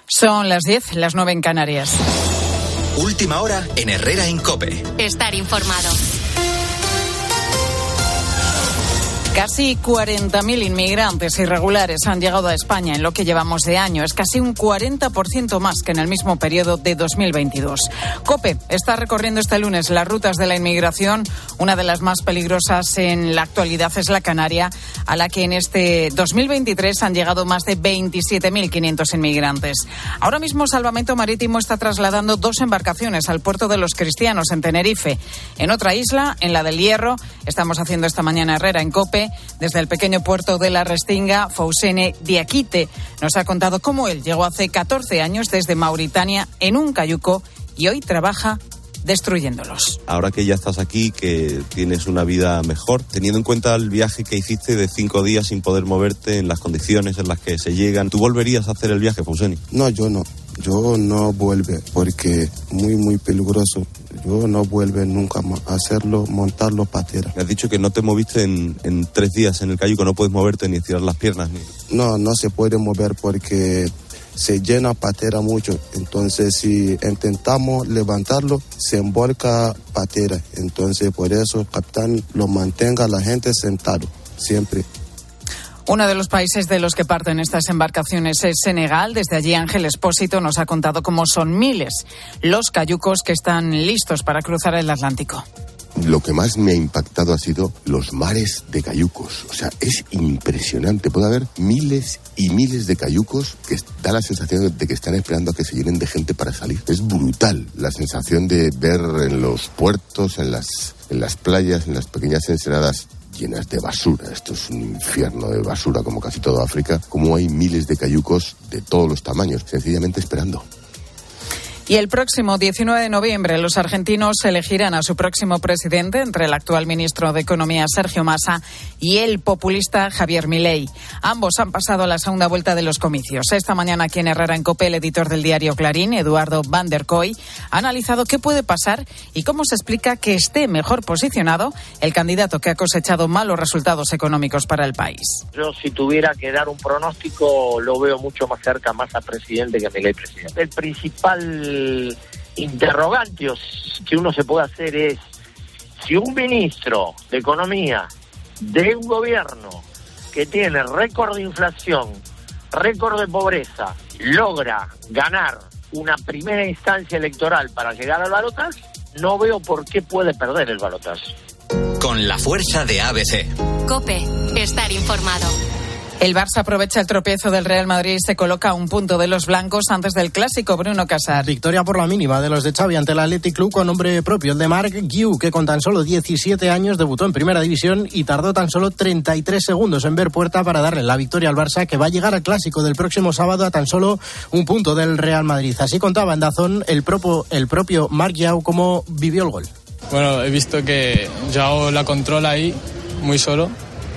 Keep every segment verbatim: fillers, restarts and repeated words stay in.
Son las diez, las nueve en Canarias. Última hora en Herrera en COPE. Estar informado. Casi cuarenta mil inmigrantes irregulares han llegado a España en lo que llevamos de año. Es casi un cuarenta por ciento más que en el mismo periodo de dos mil veintidós. COPE está recorriendo este lunes las rutas de la inmigración. Una de las más peligrosas en la actualidad es la canaria, a la que en este dos mil veintitrés han llegado más de veintisiete mil quinientos inmigrantes. Ahora mismo Salvamento Marítimo está trasladando dos embarcaciones al puerto de los Cristianos en Tenerife. En otra isla, en la del Hierro, estamos haciendo esta mañana Herrera en COPE. Desde el pequeño puerto de La Restinga, Fousene Diakite nos ha contado cómo él llegó hace catorce años desde Mauritania en un cayuco y hoy trabaja destruyéndolos. Ahora que ya estás aquí, que tienes una vida mejor, teniendo en cuenta el viaje que hiciste de cinco días sin poder moverte en las condiciones en las que se llegan, ¿tú volverías a hacer el viaje, Fousene? No, yo no. Yo no vuelvo porque muy, muy peligroso. Yo no vuelvo nunca más a hacerlo, montarlo patera. Me has dicho que no te moviste en, en tres días en el cayuco, no puedes moverte ni estirar las piernas. Ni... No, no se puede mover porque se llena patera mucho. Entonces, si intentamos levantarlo, se embolca patera. Entonces, por eso, capitán, lo mantenga a la gente sentado, siempre. Uno de los países de los que parten estas embarcaciones es Senegal. Desde allí Ángel Espósito nos ha contado cómo son miles los cayucos que están listos para cruzar el Atlántico. Lo que más me ha impactado ha sido los mares de cayucos. O sea, es impresionante. Puede haber miles y miles de cayucos que da la sensación de que están esperando a que se llenen de gente para salir. Es brutal la sensación de ver en los puertos, en las, en las playas, en las pequeñas ensenadas llenas de basura. Esto es un infierno de basura, como casi todo África. Como hay miles de cayucos de todos los tamaños, sencillamente esperando. Y el próximo diecinueve de noviembre los argentinos elegirán a su próximo presidente entre el actual ministro de Economía Sergio Massa y el populista Javier Milei. Ambos han pasado a la segunda vuelta de los comicios. Esta mañana aquí en Herrera en COPE, el editor del diario Clarín, Eduardo Van der Kooi, ha analizado qué puede pasar y cómo se explica que esté mejor posicionado el candidato que ha cosechado malos resultados económicos para el país. Yo, si tuviera que dar un pronóstico, lo veo mucho más cerca Massa presidente que Milei presidente. El principal El interrogante que uno se puede hacer es si un ministro de Economía de un gobierno que tiene récord de inflación, récord de pobreza, logra ganar una primera instancia electoral para llegar al balotaje, no veo por qué puede perder el balotaje. Con la fuerza de A B C. COPE, estar informado. El Barça aprovecha el tropiezo del Real Madrid y se coloca a un punto de los blancos antes del clásico. Bruno Casar. Victoria por la mínima de los de Xavi ante el Athletic Club con nombre propio, el de Marc Guiu, que con tan solo diecisiete años debutó en Primera División y tardó tan solo treinta y tres segundos en ver puerta para darle la victoria al Barça, que va a llegar al clásico del próximo sábado a tan solo un punto del Real Madrid. Así contaba en Dazón el propio, el propio Marc Guiu cómo vivió el gol. Bueno, he visto que Joao la controla ahí muy solo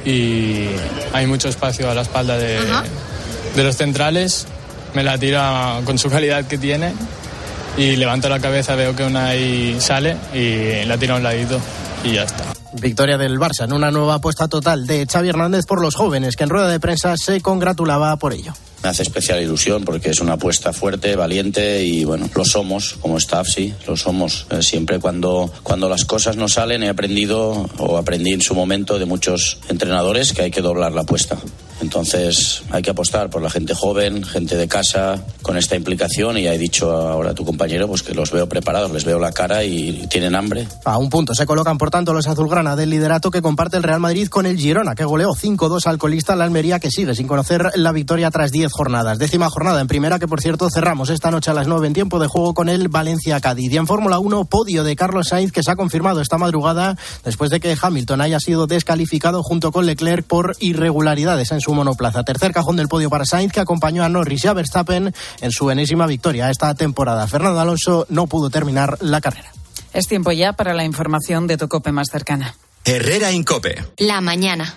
y hay mucho espacio a la espalda de, de los centrales. Me la tira con su calidad que tiene y levanto la cabeza, veo que Unai sale y la tira a un ladito y ya está. Victoria del Barça en una nueva apuesta total de Xavi Hernández por los jóvenes, que en rueda de prensa se congratulaba por ello. Me hace especial ilusión porque es una apuesta fuerte, valiente y bueno, lo somos como staff, sí, lo somos. Eh, siempre cuando, cuando las cosas no salen he aprendido o aprendí en su momento de muchos entrenadores que hay que doblar la apuesta. Entonces hay que apostar por la gente joven, gente de casa, con esta implicación y ya he dicho ahora a tu compañero pues que los veo preparados, les veo la cara y tienen hambre. A un punto se colocan por tanto los azulgrana del liderato que comparte el Real Madrid con el Girona, que goleó cinco dos al colista la Almería, que sigue sin conocer la victoria tras diez jornadas. Décima jornada en primera que por cierto cerramos esta noche a las nueve en tiempo de juego con el Valencia-Cádiz. Y en Fórmula uno, podio de Carlos Sainz que se ha confirmado esta madrugada después de que Hamilton haya sido descalificado junto con Leclerc por irregularidades en su monoplaza. Tercer cajón del podio para Sainz, que acompañó a Norris y a Verstappen en su enésima victoria esta temporada. Fernando Alonso no pudo terminar la carrera. Es tiempo ya para la información de tu COPE más cercana. Herrera en COPE. La mañana.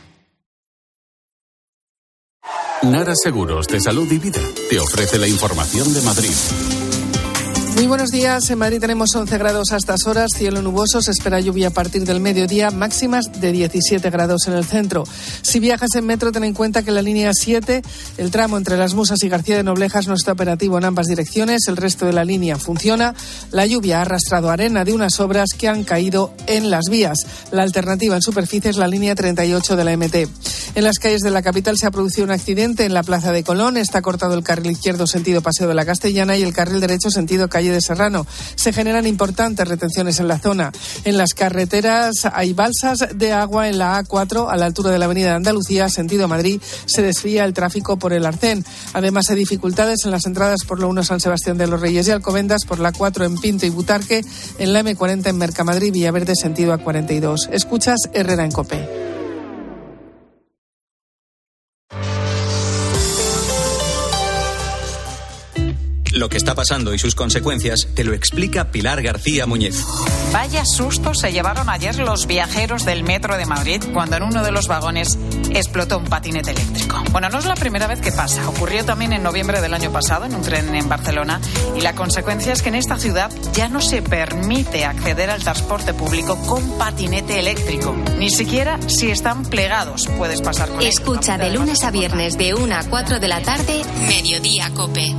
Nara Seguros de Salud y Vida te ofrece la información de Madrid. Muy buenos días. En Madrid tenemos once grados a estas horas, cielo nuboso, se espera lluvia a partir del mediodía, máximas de diecisiete grados en el centro. Si viajas en metro, ten en cuenta que la línea siete, el tramo entre Las Musas y García de Noblejas, no está operativo en ambas direcciones, el resto de la línea funciona. La lluvia ha arrastrado arena de unas obras que han caído en las vías. La alternativa en superficie es la línea treinta y ocho de la eme te. En las calles de la capital se ha producido un accidente en la Plaza de Colón, está cortado el carril izquierdo sentido Paseo de la Castellana y el carril derecho sentido calle de Serrano. Se generan importantes retenciones en la zona. En las carreteras hay balsas de agua en la A cuatro a la altura de la avenida de Andalucía, sentido Madrid, se desvía el tráfico por el Arcén. Además hay dificultades en las entradas por la uno San Sebastián de los Reyes y Alcobendas, por la cuatro en Pinto y Butarque, en la eme cuarenta en Mercamadrid, Villaverde sentido A cuarenta y dos. Escuchas Herrera en COPE. Lo que está pasando y sus consecuencias te lo explica Pilar García Muñez. Vaya susto se llevaron ayer los viajeros del metro de Madrid cuando en uno de los vagones explotó un patinete eléctrico. Bueno, no es la primera vez que pasa. Ocurrió también en noviembre del año pasado en un tren en Barcelona y la consecuencia es que en esta ciudad ya no se permite acceder al transporte público con patinete eléctrico. Ni siquiera si están plegados puedes pasar con él. Escucha de lunes a viernes de una a cuatro de la tarde, Mediodía COPE.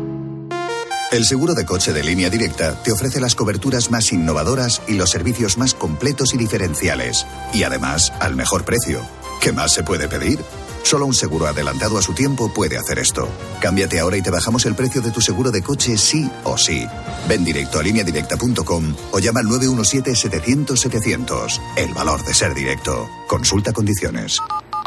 El seguro de coche de Línea Directa te ofrece las coberturas más innovadoras y los servicios más completos y diferenciales. Y además, al mejor precio. ¿Qué más se puede pedir? Solo un seguro adelantado a su tiempo puede hacer esto. Cámbiate ahora y te bajamos el precio de tu seguro de coche sí o sí. Ven directo a línea directa punto com o llama al nueve uno siete, setecientos, setecientos. El valor de ser directo. Consulta condiciones.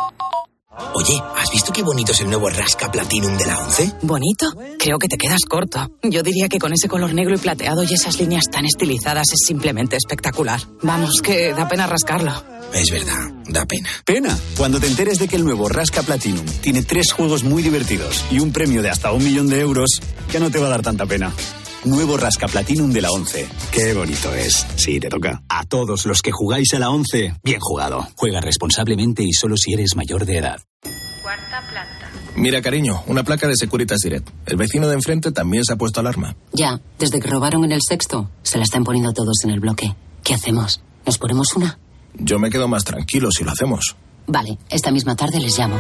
Oye, ¿has visto qué bonito es el nuevo Rasca Platinum de la once? ¿Bonito? Creo que te quedas corto. Yo diría que con ese color negro y plateado y esas líneas tan estilizadas es simplemente espectacular. Vamos, que da pena rascarlo. Es verdad, da pena. Pena, cuando te enteres de que el nuevo Rasca Platinum tiene tres juegos muy divertidos y un premio de hasta un millón de euros, ya no te va a dar tanta pena. Nuevo Rasca Platinum de la once. Qué bonito es. Sí, te toca. A todos los que jugáis a la once, bien jugado. Juega responsablemente y solo si eres mayor de edad. Cuarta planta. Mira, cariño, una placa de Securitas Direct. El vecino de enfrente también se ha puesto alarma. Ya, desde que robaron en el sexto, se la están poniendo todos en el bloque. ¿Qué hacemos? ¿Nos ponemos una? Yo me quedo más tranquilo si lo hacemos. Vale, esta misma tarde les llamo.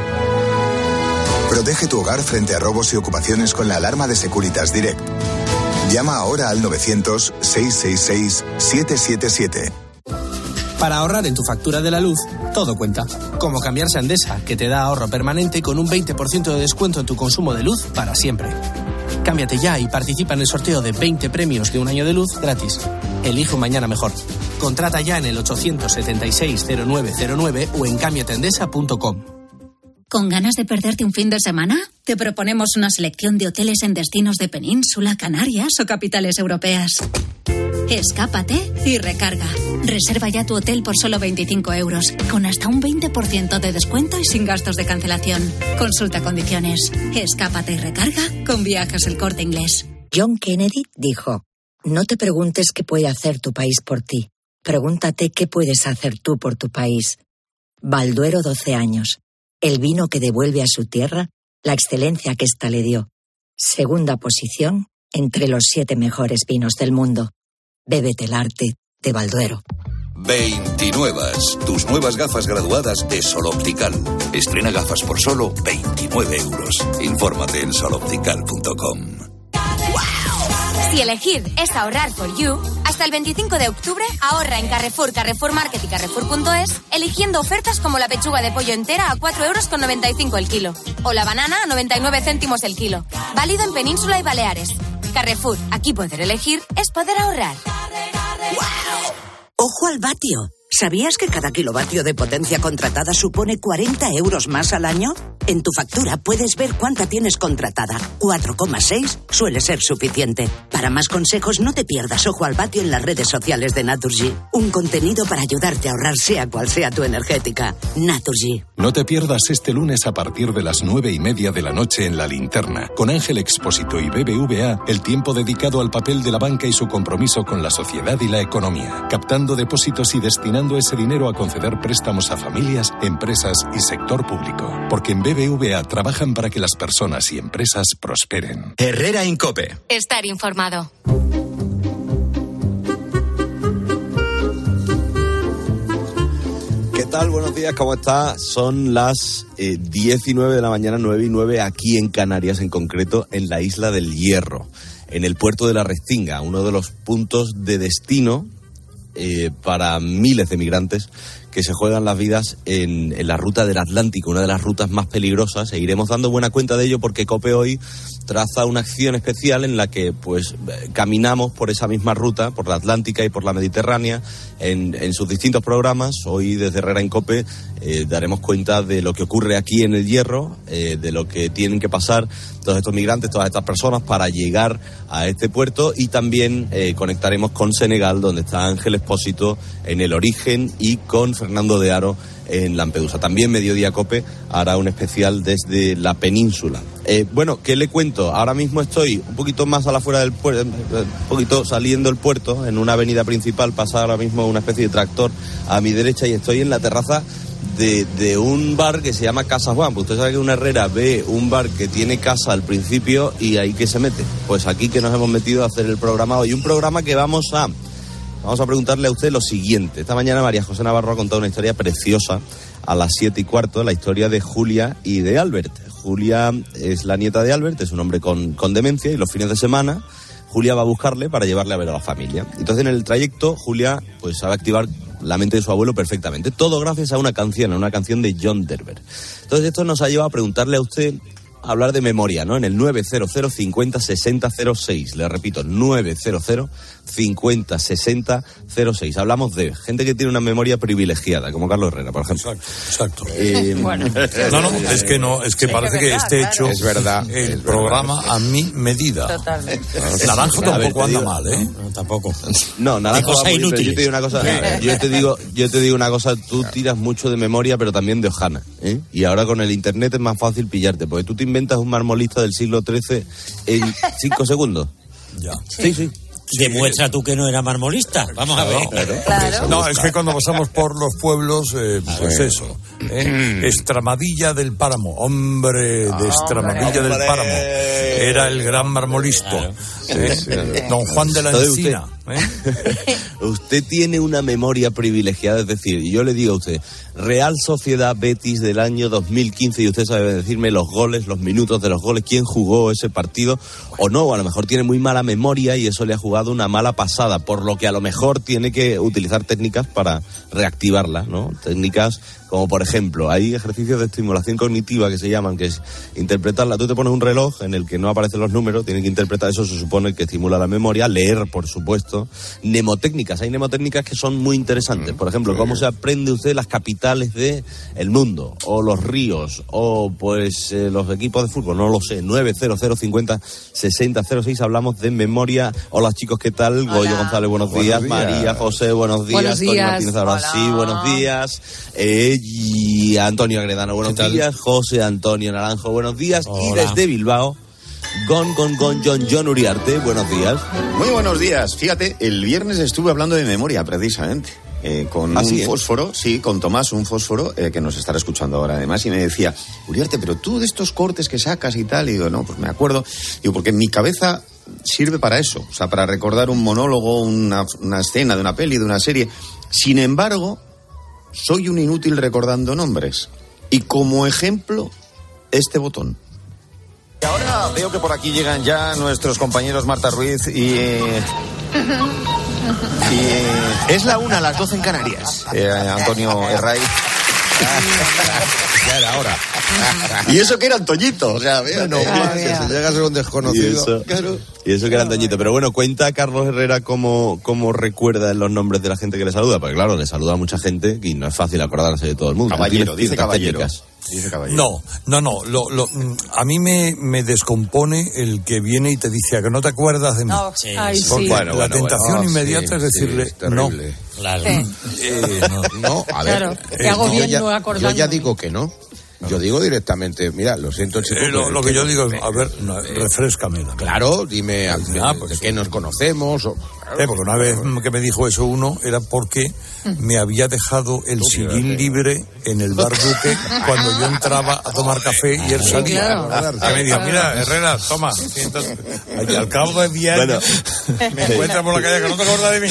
Protege tu hogar frente a robos y ocupaciones con la alarma de Securitas Direct. Llama ahora al novecientos, seiscientos sesenta y seis, setecientos setenta y siete. Para ahorrar en tu factura de la luz, todo cuenta. Como cambiarse a Endesa, que te da ahorro permanente con un veinte por ciento de descuento en tu consumo de luz para siempre. Cámbiate ya y participa en el sorteo de veinte premios de un año de luz gratis. Elige un mañana mejor. Contrata ya en el ochocientos setenta y seis, cero nueve cero nueve o en cámbiate endesa punto com. ¿Con ganas de perderte un fin de semana? Te proponemos una selección de hoteles en destinos de Península, Canarias o capitales europeas. Escápate y recarga. Reserva ya tu hotel por solo veinticinco euros, con hasta un veinte por ciento de descuento y sin gastos de cancelación. Consulta condiciones. Escápate y recarga con Viajes El Corte Inglés. John Kennedy dijo: no te preguntes qué puede hacer tu país por ti. Pregúntate qué puedes hacer tú por tu país. Balduero doce años. El vino que devuelve a su tierra la excelencia que ésta le dio. Segunda posición entre los siete mejores vinos del mundo. Bébete el arte de Balduero. veintinuevas, tus nuevas gafas graduadas de Sol Optical. Estrena gafas por solo veintinueve euros. Infórmate en sol optical punto com. Si elegir es ahorrar for you, hasta el veinticinco de octubre ahorra en Carrefour, Carrefour Market y Carrefour punto es, eligiendo ofertas como la pechuga de pollo entera a cuatro euros con noventa y cinco el kilo o la banana a noventa y nueve céntimos el kilo. Válido en Península y Baleares. Carrefour, aquí poder elegir es poder ahorrar. ¡Ojo al vatio! ¿Sabías que cada kilovatio de potencia contratada supone cuarenta euros más al año? En tu factura puedes ver cuánta tienes contratada. cuatro coma seis suele ser suficiente. Para más consejos, no te pierdas Ojo al vatio en las redes sociales de Naturgy. Un contenido para ayudarte a ahorrar sea cual sea tu energética. Naturgy. No te pierdas este lunes a partir de las nueve y media de la noche en La Linterna, con Ángel Expósito y B B V A, el tiempo dedicado al papel de la banca y su compromiso con la sociedad y la economía, captando depósitos y destinando ese dinero a conceder préstamos a familias, empresas y sector público. Porque en B B V A trabajan para que las personas y empresas prosperen. Herrera en COPE. Estar informado. tal? Buenos días, ¿cómo está? Son las eh, diez y nueve de la mañana, nueve y nueve aquí en Canarias, en concreto en la isla del Hierro, en el puerto de la Restinga, uno de los puntos de destino eh, para miles de migrantes que se juegan las vidas en, en la ruta del Atlántico, una de las rutas más peligrosas. E iremos dando buena cuenta de ello porque COPE hoy traza una acción especial en la que pues caminamos por esa misma ruta, por la Atlántica y por la Mediterránea, en, en sus distintos programas. Hoy desde Herrera en COPE eh, daremos cuenta de lo que ocurre aquí en el Hierro, eh, de lo que tienen que pasar todos estos migrantes, todas estas personas para llegar a este puerto, y también eh, conectaremos con Senegal, donde está Ángel Expósito en El Origen, y con Fernando de Haro en Lampedusa. También Mediodía COPE hará un especial desde la península. Eh, bueno, ¿qué le cuento? Ahora mismo estoy un poquito más a la afuera del puerto, un poquito saliendo del puerto, en una avenida principal. Pasa ahora mismo una especie de tractor a mi derecha y estoy en la terraza de, de un bar que se llama Casa Juan. Pues usted sabe que una herrera ve un bar que tiene casa al principio y ahí que se mete. Pues aquí que nos hemos metido a hacer el programa hoy. Un programa que vamos a... Vamos a preguntarle a usted lo siguiente. Esta mañana María José Navarro ha contado una historia preciosa a las siete y cuarto, la historia de Julia y de Albert. Julia es la nieta de Albert, es un hombre con, con demencia, y los fines de semana Julia va a buscarle para llevarle a ver a la familia. Entonces en el trayecto Julia pues sabe activar la mente de su abuelo perfectamente. Todo gracias a una canción, a una canción de John Denver. Entonces esto nos ha llevado a preguntarle a usted, a hablar de memoria, ¿no? En el nueve cero cero cincuenta sesenta cero seis. Le repito, nueve cero cero cincuenta sesenta cero seis. Hablamos de gente que tiene una memoria privilegiada, como Carlos Herrera, por ejemplo. Exacto, exacto. Eh, bueno. No, no, es que no, es que sí, parece que, verdad, que esté hecho es verdad, el es programa verdad. a mi medida. Totalmente. Naranjo tampoco anda digo, mal, ¿eh? No, tampoco. No, Naranjo va muy, pero yo te digo una cosa, yo te digo, yo te digo una cosa, tú tiras mucho de memoria, pero también de hojana, ¿eh? Y ahora con el internet es más fácil pillarte, porque tú te inventas un marmolista del siglo trece en cinco segundos. Ya. Sí, sí. Demuestra tú que no era marmolista. Vamos a ver. Claro. Claro. No, es que cuando pasamos por los pueblos, eh, pues eso. ¿eh? Estramadilla del Páramo. Hombre de Estramadilla del Páramo. Era el gran marmolista. Claro. ¿eh? Sí, sí. Don Juan de la Encina. ¿eh? Usted tiene una memoria privilegiada, es decir, yo le digo a usted, Real Sociedad Betis del año dos mil quince, y usted sabe decirme los goles, los minutos de los goles, quién jugó ese partido o no, o a lo mejor tiene muy mala memoria y eso le ha jugado una mala pasada, por lo que a lo mejor tiene que utilizar técnicas para reactivarla, ¿no? Técnicas como, por ejemplo, hay ejercicios de estimulación cognitiva que se llaman, que es interpretarla. Tú te pones un reloj en el que no aparecen los números, tienes que interpretar eso, se supone que estimula la memoria, leer, por supuesto. Mnemotécnicas, hay mnemotécnicas que son muy interesantes. Por ejemplo, cómo se aprende usted las capitales de el mundo, o los ríos, o pues eh, los equipos de fútbol, no lo sé. nueve cero cero cincuenta sesenta cero seis, hablamos de memoria. Hola chicos, ¿qué tal? Hola. Goyo González, buenos, buenos días. días. María José, buenos días. Buenos Tony días. Martínez ahora sí, buenos días. Eh, y Antonio Agredano, buenos días. José Antonio Naranjo, buenos días. Hola. Y desde Bilbao, Gon, Gon, Gon, John, John Uriarte, buenos días. Muy buenos días. Fíjate, el viernes estuve hablando de memoria, precisamente. Eh, con ¿Ah, un sí, fósforo, eh? sí, con Tomás, un fósforo, eh, que nos estará escuchando ahora además, y me decía, Uriarte, pero tú de estos cortes que sacas y tal, y digo, no, pues me acuerdo, digo, porque en mi cabeza sirve para eso, o sea, para recordar un monólogo, una, una escena de una peli, de una serie. Sin embargo, soy un inútil recordando nombres. Y como ejemplo, este botón. Y ahora veo que por aquí llegan ya nuestros compañeros Marta Ruiz y... Eh, y es la una, a las doce en Canarias. Eh, Antonio Herray. Ya era hora. Y eso que era Antoñito, o sea, vea, no, ah, que se llega a ser un desconocido. Y eso, claro. y eso que era Antoñito. Pero bueno, cuenta Carlos Herrera cómo, cómo recuerda los nombres de la gente que le saluda, porque claro, le saluda a mucha gente y no es fácil acordarse de todo el mundo. Caballero, dice caballero. Dice caballero. No, no, no, lo, lo, a mí me, me descompone el que viene y te dice que no te acuerdas de mí. No, sí. Ay, Porque sí. bueno, la bueno, tentación bueno. inmediata Oh, es decirle sí, es no. Claro. Sí. Eh, no. No, a ver. Claro, te hago yo bien ya, no acordarme. Yo ya digo que no. Yo digo directamente, mira, lo siento, chico. Eh, lo, lo que yo digo es, a ver, no, refréscame. Claro, dime a, ah, pues, de qué nos conocemos. O, claro, eh, porque una vez que me dijo eso uno, era porque me había dejado el sillín libre en el bar Duque cuando yo entraba a tomar café y él salía. Claro. Que me dijo, mira, Herrera, toma. Y entonces, al cabo de diez años, me encuentras por la calle que no te acuerdas de mí.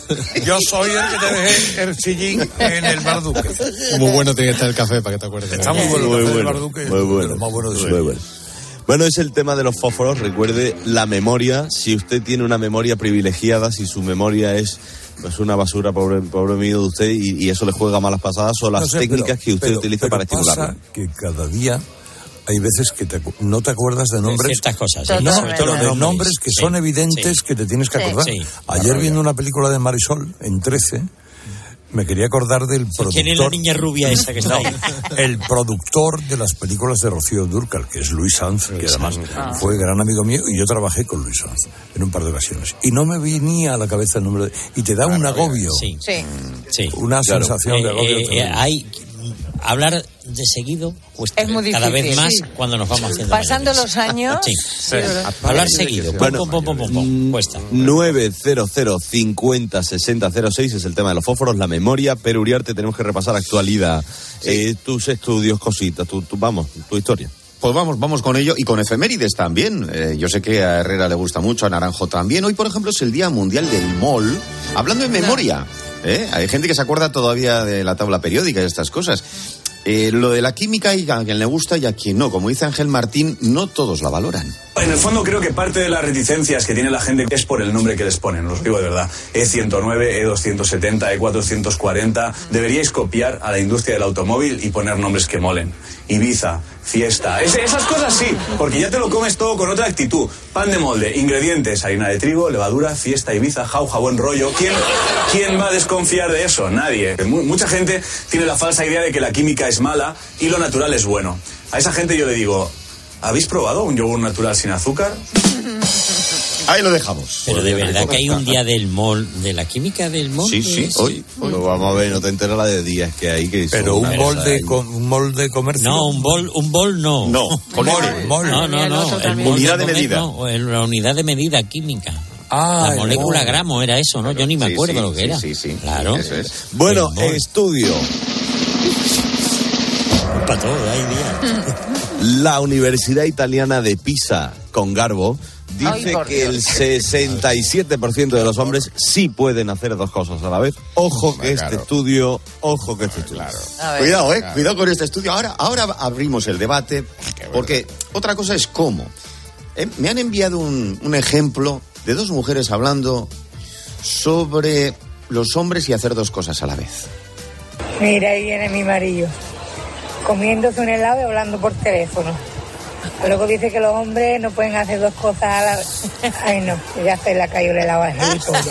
Yo soy el que te dejé el sillín en el Bar Duque. Muy bueno tiene que estar el café para que te acuerdes. Está muy bueno el Muy café del bueno, Bar Duque. muy bueno, de lo más bueno de muy su bueno. Bueno, es el tema de los fósforos. Recuerde la memoria. Si usted tiene una memoria privilegiada, si su memoria es pues una basura, pobre, pobre mío de usted, y, y eso le juega malas pasadas, son las No sé, técnicas pero, que usted pero, utiliza pero para pasa estimularlo. Que cada día hay veces que te, no te acuerdas de nombres. De ciertas cosas, sí. No, Sobre todo pero de nombres, nombres que sí, son evidentes sí. que te tienes que Sí. acordar. Sí. Ayer viendo una película de Marisol, en trece, me quería acordar del productor. ¿Quién es la niña rubia esa que está ahí? El productor de las películas de Rocío Dúrcal, que es Luis Sanz, que además Ah. fue gran amigo mío, y yo trabajé con Luis Sanz en un par de ocasiones. Y no me venía a la cabeza el nombre de... Y te da un agobio. Sí. Sí. Sí. Una Claro. sensación de Eh, agobio. eh, tremendo. hay hablar de seguido cuesta Es muy cada vez difícil, más sí. cuando nos vamos haciendo Pasando mayores. los años. Sí. Sí, ¿verdad? Hablar seguido. Pum, Bueno, pum, pum, pum, pum, pum. Cuesta. nueve cero cero cincuenta sesenta cero seis es el tema de los fósforos, la memoria. Pero Uriarte, tenemos que repasar actualidad, eh, tus estudios, cositas, tu, tu, vamos, tu historia. Pues vamos, vamos con ello y con efemérides también. Eh, yo sé que a Herrera le gusta mucho, a Naranjo también. Hoy, por ejemplo, es el Día Mundial del Mol. Hablando en memoria, ¿eh? Hay gente que se acuerda todavía de la tabla periódica y estas cosas. Eh, lo de la química, hay a quien le gusta y a quien no. Como dice Ángel Martín, no todos la valoran. En el fondo creo que parte de las reticencias que tiene la gente es por el nombre que les ponen, os digo de verdad. E ciento nueve, E doscientos setenta, E cuatrocientos cuarenta. Deberíais copiar a la industria del automóvil y poner nombres que molen. Ibiza, fiesta, es, esas cosas sí, porque ya te lo comes todo con otra actitud. Pan de molde, ingredientes, harina de trigo, levadura, fiesta, Ibiza, jauja, buen rollo. ¿Quién, quién va a desconfiar de eso? Nadie. Mu- mucha gente tiene la falsa idea de que la química es mala y lo natural es bueno. A esa gente yo le digo, ¿habéis probado un yogur natural sin azúcar? Ahí lo dejamos. Pero de verdad que hay un día del mol, de la química del mol. Sí, sí, hoy. Lo vamos a ver, no te enteras la de días que hay que... Pero un bol de, com- un bol de comercio. No, un bol, un bol no. No, Mol, mol. No, no, no. El bol Unidad de comer, medida. no, el- la unidad de medida química. Ah, la el molécula mol. gramo era eso, ¿no? Yo ni me Sí, acuerdo sí, lo que sí, era. sí, sí. Claro. Eso es. Bueno, El mol. estudio. Para todo, hay días. La Universidad Italiana de Pisa, con Garbo, dice Ay, por que Dios. el sesenta y siete por ciento de los hombres sí pueden hacer dos cosas a la vez. Ojo que este Claro. estudio, ojo que este estudio. A ver. Cuidado, eh, cuidado con este estudio. Ahora, ahora abrimos el debate, porque otra cosa es cómo. Eh, me han enviado un, un ejemplo de dos mujeres hablando sobre los hombres y hacer dos cosas a la vez. Mira, ahí viene mi marido, comiéndose un helado y hablando por teléfono. Luego dice que los hombres no pueden hacer dos cosas a la vez. Ay, no, ya se le ha caído el helado al gilipollas.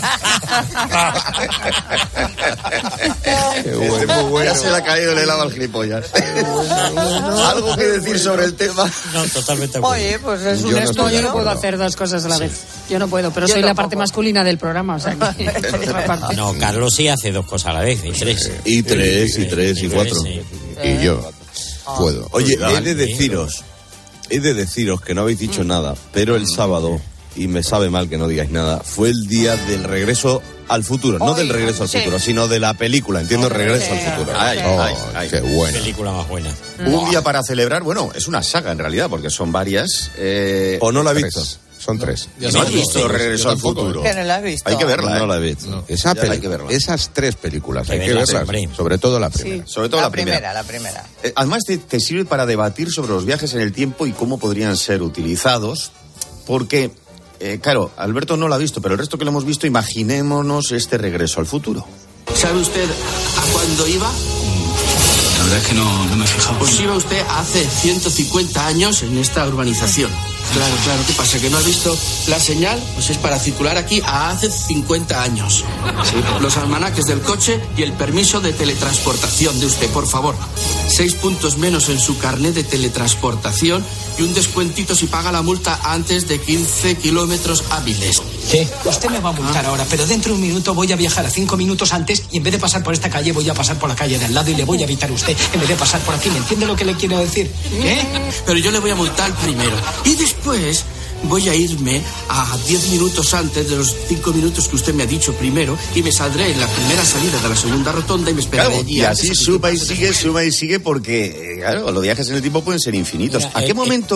Este es muy bueno. Ya se le ha caído el helado al gilipollas. ¿Algo que decir sobre el tema? No, totalmente de acuerdo. Oye, pues es un Yo no estudio. estoy Yo no puedo hacer dos cosas a la vez. Yo no puedo, pero Yo soy la tampoco. parte masculina del programa. O sea, que, por otra parte. No, Carlos sí hace dos cosas a la vez, y tres. Y tres, y tres, y cuatro. sí. Y yo puedo. Oye, he Vale. de deciros, he de deciros que no habéis dicho nada, pero el sábado, y me sabe mal que no digáis nada, fue el día del regreso al futuro. No Hoy, del regreso al sí. futuro, sino de la película, entiendo, regreso al futuro. Ay, Oh, ay, ay. qué bueno. Película más buena. Un día para celebrar, bueno, es una saga en realidad, porque son varias. Eh, ¿O no la he Tres. visto? Son tres. ¿No has visto Regreso al Futuro? Que no la has visto. Hay que verla. No ¿eh? la he visto. Esa Ya peli- hay que verla. esas tres películas, hay Que que verlas, verlas. hombre. Sobre todo la primera. Sobre todo la, primera. la primera. Eh, Además, te, te sirve para debatir sobre los viajes en el tiempo y cómo podrían ser utilizados, porque, eh, claro, Alberto no lo ha visto, pero el resto que lo hemos visto, imaginémonos este Regreso al Futuro. ¿Sabe usted a cuándo iba? La verdad es que no, no me he fijado. Pues iba usted hace ciento cincuenta años en esta urbanización. Claro, claro, ¿qué pasa? ¿Que no ha visto la señal? Pues es para circular aquí a hace cincuenta años. Sí, los almanaques del coche y el permiso de teletransportación de usted, por favor. Seis puntos menos en su carnet de teletransportación y un descuentito si paga la multa antes de quince kilómetros hábiles. ¿Qué? Usted me va a multar ahora, pero dentro de un minuto voy a viajar a cinco minutos antes y en vez de pasar por esta calle voy a pasar por la calle de al lado y le voy a evitar a usted en vez de pasar por aquí. ¿Me entiende lo que le quiero decir? ¿Eh? Pero yo le voy a multar primero. Y después voy a irme a diez minutos antes de los cinco minutos que usted me ha dicho primero y me saldré en la primera salida de la segunda rotonda y me esperaré Claro, allí. y antes así a que suma y usted sigue, pase. suma y sigue, porque, eh, claro, los viajes en el tiempo pueden ser infinitos. Mira, ¿A qué eh, momento,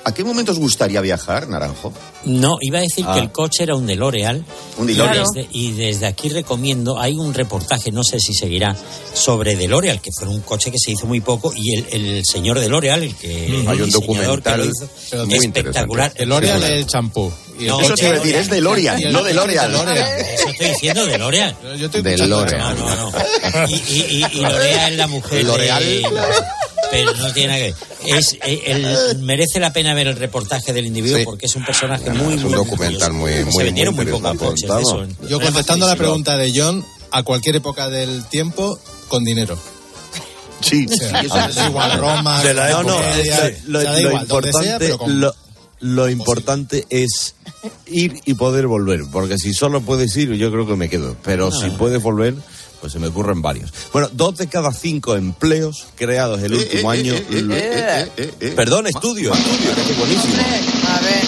¿A qué momento os gustaría viajar, Naranjo? No, iba a decir Ah. que el coche era un DeLorean. Un DeLorean. Y desde, y desde aquí recomiendo, hay un reportaje, no sé si seguirá, sobre DeLorean, que fue un coche que se hizo muy poco, y el, el señor DeLorean, el que Mm. Hay el un diseñador que lo documental hizo, pero muy espectacular. DeLorean Sí, es el champú. Y el Eso coche te iba a decir, es DeLorean, y el no coche DeLorean. Eso estoy diciendo, DeLorean. Yo estoy DeLorean. No, no, no. Y, y, y, y L'Oreal es la mujer L'Oreal. de... Pero no tiene nada que ver. Es, eh, el, merece la pena ver el reportaje del individuo Sí. porque es un personaje muy... Es un muy documental muy, curioso. muy, Se vendieron muy, muy pocos interesante. coches de eso. en- Yo contestando a la pregunta de John, a cualquier época del tiempo, con dinero. Sí, O sea, da igual Roma, De la No, no, Edad eh, Media, lo, o sea, da lo igual, donde sea, importante, pero con- lo, lo importante es ir y poder volver, porque si solo puedes ir, yo creo que me quedo, pero si puedes volver, pues se me ocurren varios. Bueno, dos de cada cinco empleos creados el último año... lo- Perdón, estudio, estudio, que es buenísimo. A ver.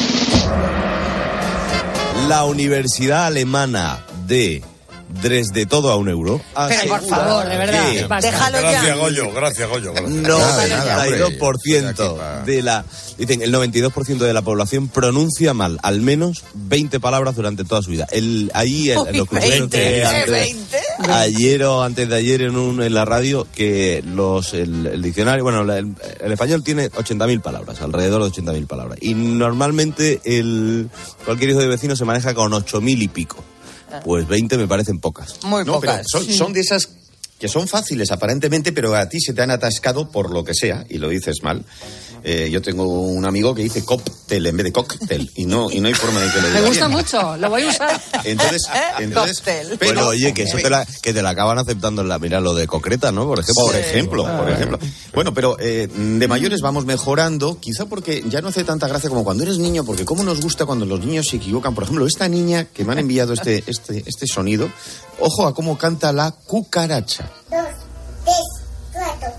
La Universidad Alemana de Dresde, todo a un euro. Pero por asegura favor, de verdad, que basta. Déjalo ya. Gracias, Goyo, gracias, Goyo. gracias. noventa y dos por ciento de la dicen el noventa y dos por ciento de la población pronuncia mal al menos veinte palabras durante toda su vida. El ahí el, Uy, los cruceros que veinte, antes- veinte. ayer o antes de ayer en un en la radio que los el, el diccionario, bueno, la- el, el español tiene ochenta mil palabras, alrededor de ochenta mil palabras. Y normalmente el cualquier hijo de vecino se maneja con ocho mil y pico. Pues veinte me parecen pocas. Muy No, pero pocas. son, son de esas que son fáciles aparentemente, pero a ti se te han atascado por lo que sea, y lo dices mal. Eh, yo tengo un amigo que dice cóctel en vez de cóctel, y no, y no hay forma de que lo diga Me gusta bien. mucho, lo voy a usar. Entonces, entonces Cóctel. pero, Bueno, oye, que eso te la, que te la acaban aceptando en la, mira, lo de concreta, ¿no? Por ejemplo. Por ejemplo, por ejemplo. Bueno, pero eh, de mayores vamos mejorando, quizá porque ya no hace tanta gracia como cuando eres niño, porque cómo nos gusta cuando los niños se equivocan. Por ejemplo, esta niña que me han enviado este, este, este sonido, ojo a cómo canta la cucaracha. Dos, tres, cuatro.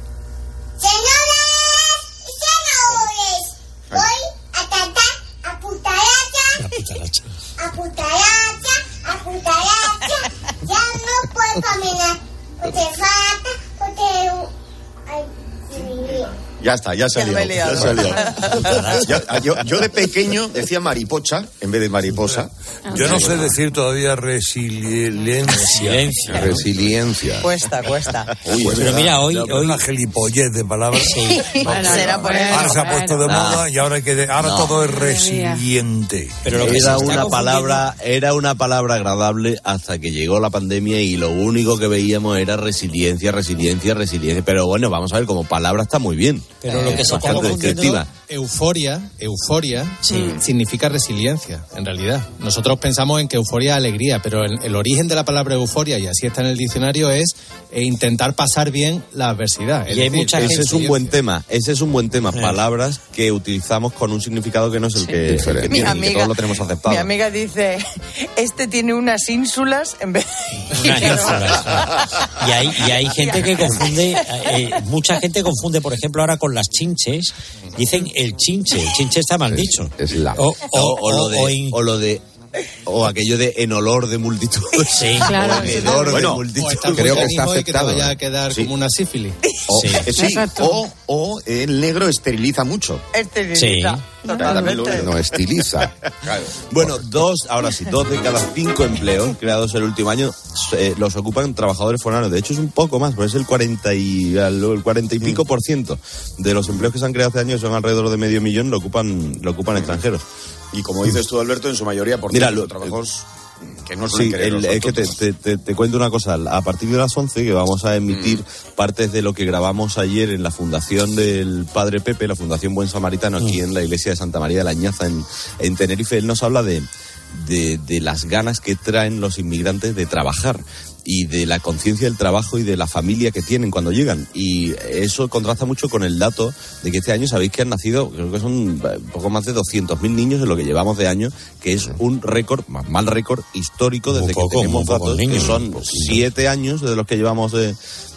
Señoras y señores, voy a cantar a putaracha, a putaracha, a putaracha. Ya no puedo caminar, porque falta, porque... Ay, sí. Ya está, ya Ya salió. me he liado. Ya salió. Ya- yo, yo de pequeño decía maripocha en vez de mariposa. Yo no sé decir todavía resiliencia. Resiliencia. Cuesta, cuesta. Uy, es Pero verdad. mira, hoy... Ya, hoy una gilipollez de palabras. sí. Bueno, será por eso. Ahora se ha puesto de bueno. moda y ahora hay que ahora todo es resiliente. Pero lo que se Era está una confundiendo- palabra, era una palabra agradable hasta que llegó la pandemia y lo único que veíamos era resiliencia, resiliencia, resiliencia. Pero bueno, vamos a ver, como palabra está muy bien. Pero lo que se está Bastante confundiendo... descriptiva. Euforia, euforia mm, significa resiliencia, en realidad. Nosotros pensamos en que euforia es alegría, pero el, el origen de la palabra euforia, y así está en el diccionario, es eh, intentar pasar bien la adversidad. Es Y hay decir, mucha Ese gente- es un buen tema, ese es un buen tema. Sí. Palabras que utilizamos con un significado que no es el que, el que Diferente. Mi tienen, que amiga, todos lo tenemos aceptado. mi amiga dice, este tiene unas ínsulas en vez de... Unas ínsulas, ¿no? Y hay, y hay gente que confunde, eh, mucha gente confunde, por ejemplo, ahora con las chinches, dicen el chinche, el chinche está mal dicho. Es la. O, O, o- o lo o- de, o in- o lo de o aquello de en olor de multitud. Sí, claro, O en sí, hedor Bueno, de multitud. o estar Creo muy que está canijo y que te aceptado, vaya ¿eh? a quedar Sí. como una sífilis. O, Sí. eh, sí, Exacto. o, o el negro esteriliza mucho. Este Sí. totalmente. No estiliza. Bueno, dos, ahora sí, dos de cada cinco empleos creados el último año eh, los ocupan trabajadores foráneos. De hecho, es un poco más, pues es el cuarenta y, el cuarenta y pico por ciento de los empleos que se han creado este año, que son alrededor de medio millón, lo ocupan, lo ocupan extranjeros. Y como dices tú, Alberto, en su mayoría por Mira, cierto, lo- trabajos que no Sí, suelen querer el- los es que te, autónomos. te- te- te cuento una cosa. A partir de las once, que vamos a emitir partes de lo que grabamos ayer en la Fundación del Padre Pepe, la Fundación Buen Samaritano, aquí en la iglesia de Santa María de la Añaza, en, en Tenerife, él nos habla de, de, de las ganas que traen los inmigrantes de trabajar y de la conciencia del trabajo y de la familia que tienen cuando llegan. Y eso contrasta mucho con el dato de que este año sabéis que han nacido, creo que son un poco más de doscientos mil niños en lo que llevamos de año, que es un récord, mal récord histórico desde Muy poco, que tenemos muy pocos datos, niños, que son muy siete años de los que llevamos de,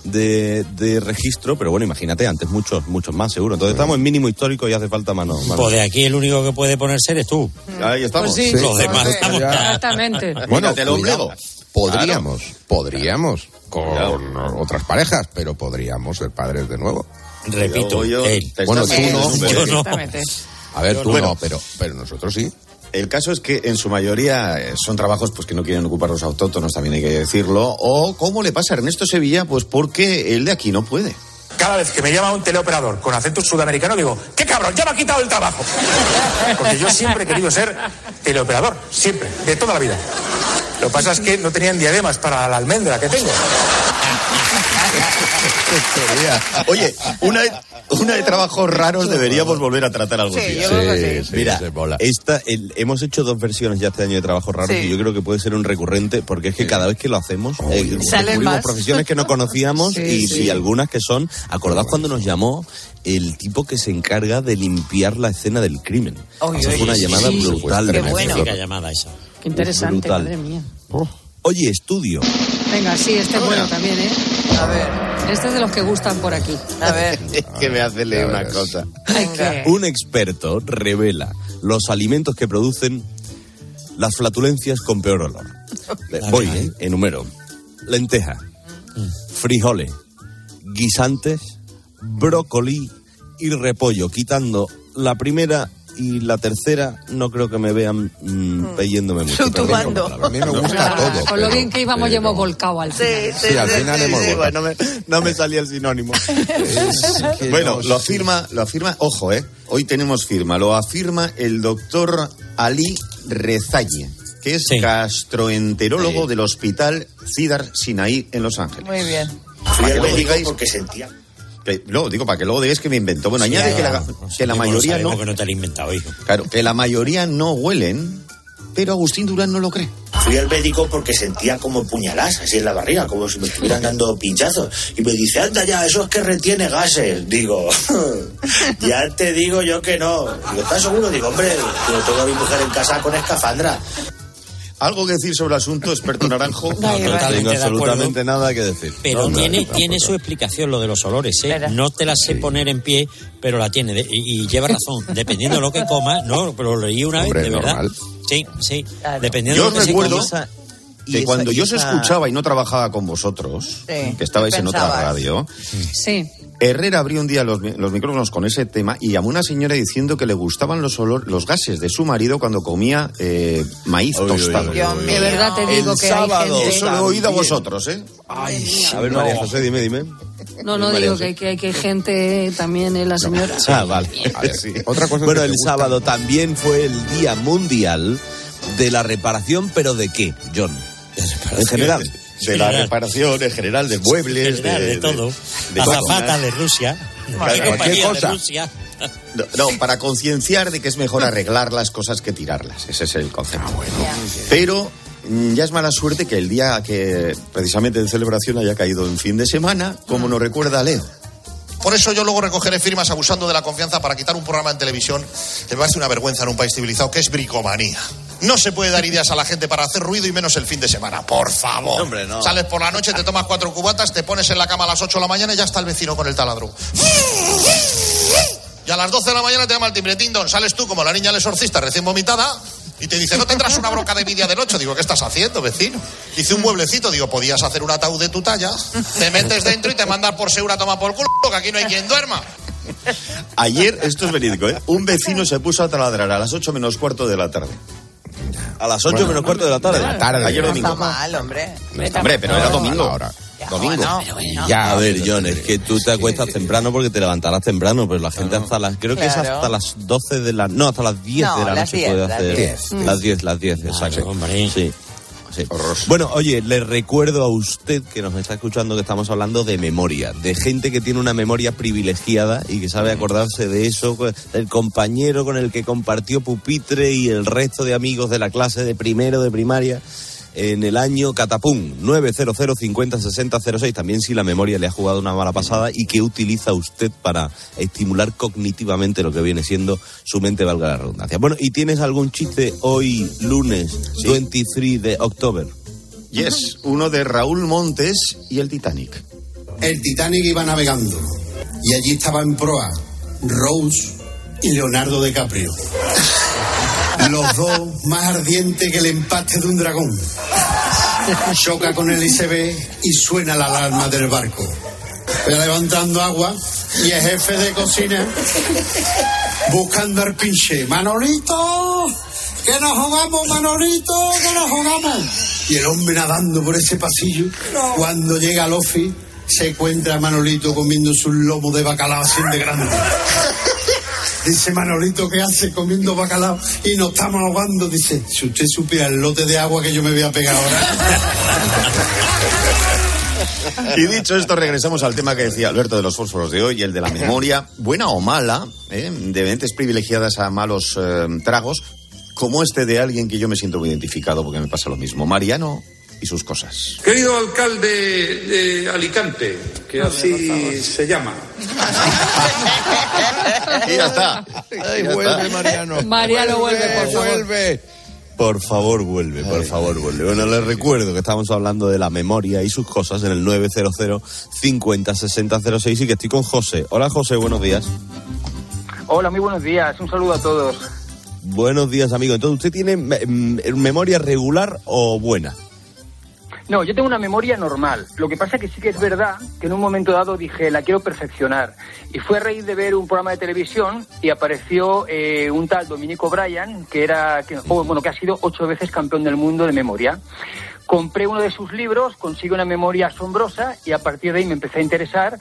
de, de registro, pero bueno, imagínate, antes muchos, muchos más seguro. Entonces estamos en mínimo histórico y hace falta mano. mano. Pues de aquí el único que puede ponerse eres tú. Ahí estamos. Pues sí. Los demás Sí. estamos ya. Exactamente. Bueno, Mírate el ombligo. cuidado. Podríamos, podríamos con otras parejas, pero podríamos ser padres de nuevo. Repito, Yo- él. te Bueno, estás tú metiendo no, en un yo berenjenal. no. Exactamente. A ver, Yo tú no. no, pero, pero nosotros sí. El caso es que en su mayoría eh, son trabajos pues que no quieren ocupar los autóctonos, también hay que decirlo. O, ¿cómo le pasa a Ernesto Sevilla? Pues porque él de aquí no puede. Cada vez que me llama un teleoperador con acento sudamericano, digo, ¡qué cabrón! ¡Ya me ha quitado el trabajo! Porque yo siempre he querido ser teleoperador, siempre, de toda la vida. Lo que pasa es que no tenían diademas para la almendra que tengo. Oye, una, una de trabajos raros deberíamos volver a tratar algún Sí, día. yo creo que sí. Mira, esta, el- hemos hecho dos versiones ya este año de trabajos raros Sí. y yo creo que puede ser un recurrente porque es que cada vez que lo hacemos eh, Salen descubrimos más. profesiones que no conocíamos Sí, y, sí. y algunas que son. Acordaos cuando nos llamó el tipo que se encarga de limpiar la escena del crimen. Oye, Esa fue una oye, llamada sí, brutal. qué de bueno. México. Magnífica llamada esa. Qué interesante, Brutal. madre mía. Oye, estudio. Venga, sí, este es bueno también, ¿eh? A ver, Este es de los que gustan por aquí. a ver. Es que me hace leer una cosa. Venga. Un experto revela los alimentos que producen las flatulencias con peor olor. Voy, ¿eh? Enumero. Lenteja, frijoles, guisantes, brócoli y repollo. Quitando la primera y la tercera, no creo que me vean mmm, peyéndome mucho. Sutubando. A mí me gusta Ah, todo. con lo pero- bien que íbamos ya pero- hemos volcado al Sí, final. sí, Sí, al sí, final sí, hemos sí. volcado. No me, no me salía el sinónimo. Es que Bueno, no lo sé. afirma, lo afirma, ojo, eh, hoy tenemos firma, lo afirma el doctor Ali Rezaye, que es Sí. gastroenterólogo del Hospital Cedar Sinai en Los Ángeles. Muy bien. Para que luego digáis, porque sentía. que- luego digo, para que luego digáis que me inventó. Bueno, añade que la, que la mayoría no, que no te lo he inventado, hijo. claro, que la mayoría no huelen, pero Agustín Durán no lo cree. Fui al médico porque sentía como puñaladas así en la barriga, como si me estuvieran dando pinchazos. Y me dice, anda ya, eso es que retiene gases. Digo, ya te digo yo que no. Digo, ¿estás seguro? Digo, hombre, yo tengo a mi mujer en casa con escafandra. ¿Algo que decir sobre el asunto, experto Naranjo? No, totalmente tengo de absolutamente acuerdo. nada que decir. Pero No, no, tiene, tampoco. tiene su explicación lo de los olores, ¿eh? Espera. No te la sé poner en pie, pero la tiene. De- y, y lleva razón. Dependiendo de lo que comas, no, pero lo leí una Hombre, vez, de verdad. normal. Sí, sí. Claro. Dependiendo Yo de lo que se recuerdo coma. que esa- cuando y yo os esa- escuchaba y no trabajaba con vosotros, Sí, que estabais en otra pensabas. radio, Sí. Herrera abrió un día los, mi- los micrófonos con ese tema y llamó a una señora diciendo que le gustaban los olor, los gases de su marido cuando comía eh, maíz Uy, uy, tostado. uy, Dios uy, uy. mío. De verdad te digo El que sábado, hay gente... eso lo he oído a vosotros, ¿eh? A ver, María José, dime, dime. No, no, María digo José. que, que, que hay gente también, eh, la señora. Ah, vale. A ver, otra cosa es Bueno, que te el gusta. sábado también fue el Día Mundial de la Reparación, pero ¿de qué, John? En general. De la reparación en general, de muebles, General, de, de todo. de Azafata máquinas. de Rusia. Claro, Cualquier cualquier compañía de cosa. Rusia. No, no, para concienciar de que es mejor arreglar las cosas que tirarlas. Ese es el concepto. Pero mm, ya es mala suerte que el día que precisamente de celebración haya caído en fin de semana, como nos recuerda Leo. Por eso yo luego recogeré firmas abusando de la confianza para quitar un programa en televisión que me parece una vergüenza en un país civilizado, que es bricomanía. No se puede dar ideas a la gente para hacer ruido y menos el fin de semana, por favor. Hombre, no. Sales por la noche, te tomas cuatro cubatas, te pones en la cama a las ocho de la mañana y ya está el vecino con el taladro. Y a las doce de la mañana te llama el timbre, ting dong, sales tú como la niña del exorcista recién vomitada y te dice, ¿no tendrás una broca de media del ocho? Digo, ¿qué estás haciendo, vecino? Hice un mueblecito, digo, podías hacer un ataúd de tu talla, te metes dentro y te mandas por segura a tomar por culo, que aquí no hay quien duerma. Ayer, esto es verídico, ¿eh? Un vecino se puso a taladrar a las ocho menos cuarto de la tarde. A las ocho menos cuarto de la tarde. De la tarde. Ayer No domingo. está mal, hombre. Hombre, pero era domingo. Ahora. Domingo. Ya, a ver, John, es que tú te acuestas temprano porque te levantarás temprano, pero la gente hasta las, creo que es Claro. hasta las doce de la, no, hasta las diez No, de la las noche diez, puede las hacer. diez. Las diez, las diez, exacto. hombre. Sí. Sí. Bueno, oye, le recuerdo a usted que nos está escuchando que estamos hablando de memoria, de gente que tiene una memoria privilegiada y que sabe acordarse de eso, del compañero con el que compartió pupitre y el resto de amigos de la clase de primero de primaria en el año Catapum, nueve cero cero cincuenta sesenta cero seis. También si la memoria le ha jugado una mala pasada y que utiliza usted para estimular cognitivamente lo que viene siendo su mente, valga la redundancia. Bueno, ¿y tienes algún chiste hoy, lunes, veintitrés de octubre? Yes, uno de Raúl Montes y el Titanic. El Titanic iba navegando y allí estaba en proa Rose y Leonardo DiCaprio. Los dos más ardientes que el empaste de un dragón. Choca con el iceberg y suena la alarma del barco. Va levantando agua y el jefe de cocina buscando al pinche. Manolito, que nos jugamos, Manolito, que nos jugamos. Y el hombre nadando por ese pasillo, no. Cuando llega al office, se encuentra a Manolito comiendo su lomo de bacalao así de grande. Dice Manolito, ¿qué hace comiendo bacalao? Y nos estamos ahogando. Dice, si usted supiera el lote de agua que yo me voy a pegar ahora. Y dicho esto, regresamos al tema que decía Alberto de los fósforos de hoy, el de la memoria, buena o mala, ¿eh? de mentes privilegiadas a malos eh, tragos, como este de alguien que yo me siento muy identificado porque me pasa lo mismo, Mariano y sus cosas. Querido alcalde de Alicante, que así se llama. Y ya está. Ay, ya vuelve, está. Mariano. Mariano, vuelve, vuelve por favor. Vuelve. Por favor, vuelve, por favor, vuelve. Bueno, les recuerdo que estamos hablando de la memoria y sus cosas en el nueve cero cero cincuenta sesenta cero seis y que estoy con José. Hola, José, buenos días. Hola, muy buenos días. Un saludo a todos. Buenos días, amigo. Entonces, ¿usted tiene me- memoria regular o buena? No, yo tengo una memoria normal. Lo que pasa es que sí que es verdad que en un momento dado dije, la quiero perfeccionar. Y fue a raíz de ver un programa de televisión y apareció eh, un tal Dominic O'Brien, que era, que, oh, bueno, que ha sido ocho veces campeón del mundo de memoria. Compré uno de sus libros, consigo una memoria asombrosa y a partir de ahí me empecé a interesar.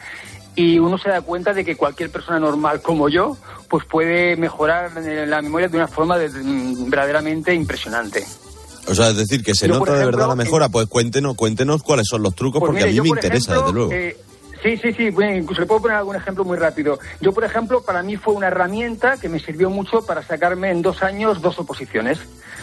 Y uno se da cuenta de que cualquier persona normal como yo, pues puede mejorar la memoria de una forma de, de, verdaderamente impresionante. O sea, es decir, que se yo, nota ejemplo, de verdad la mejora. Eh, pues cuéntenos, cuéntenos cuáles son los trucos, pues porque mire, a mí me por interesa, ejemplo, desde luego. Eh, sí, sí, sí, bueno, incluso le puedo poner algún ejemplo muy rápido. Yo, por ejemplo, para mí fue una herramienta que me sirvió mucho para sacarme en dos años dos oposiciones.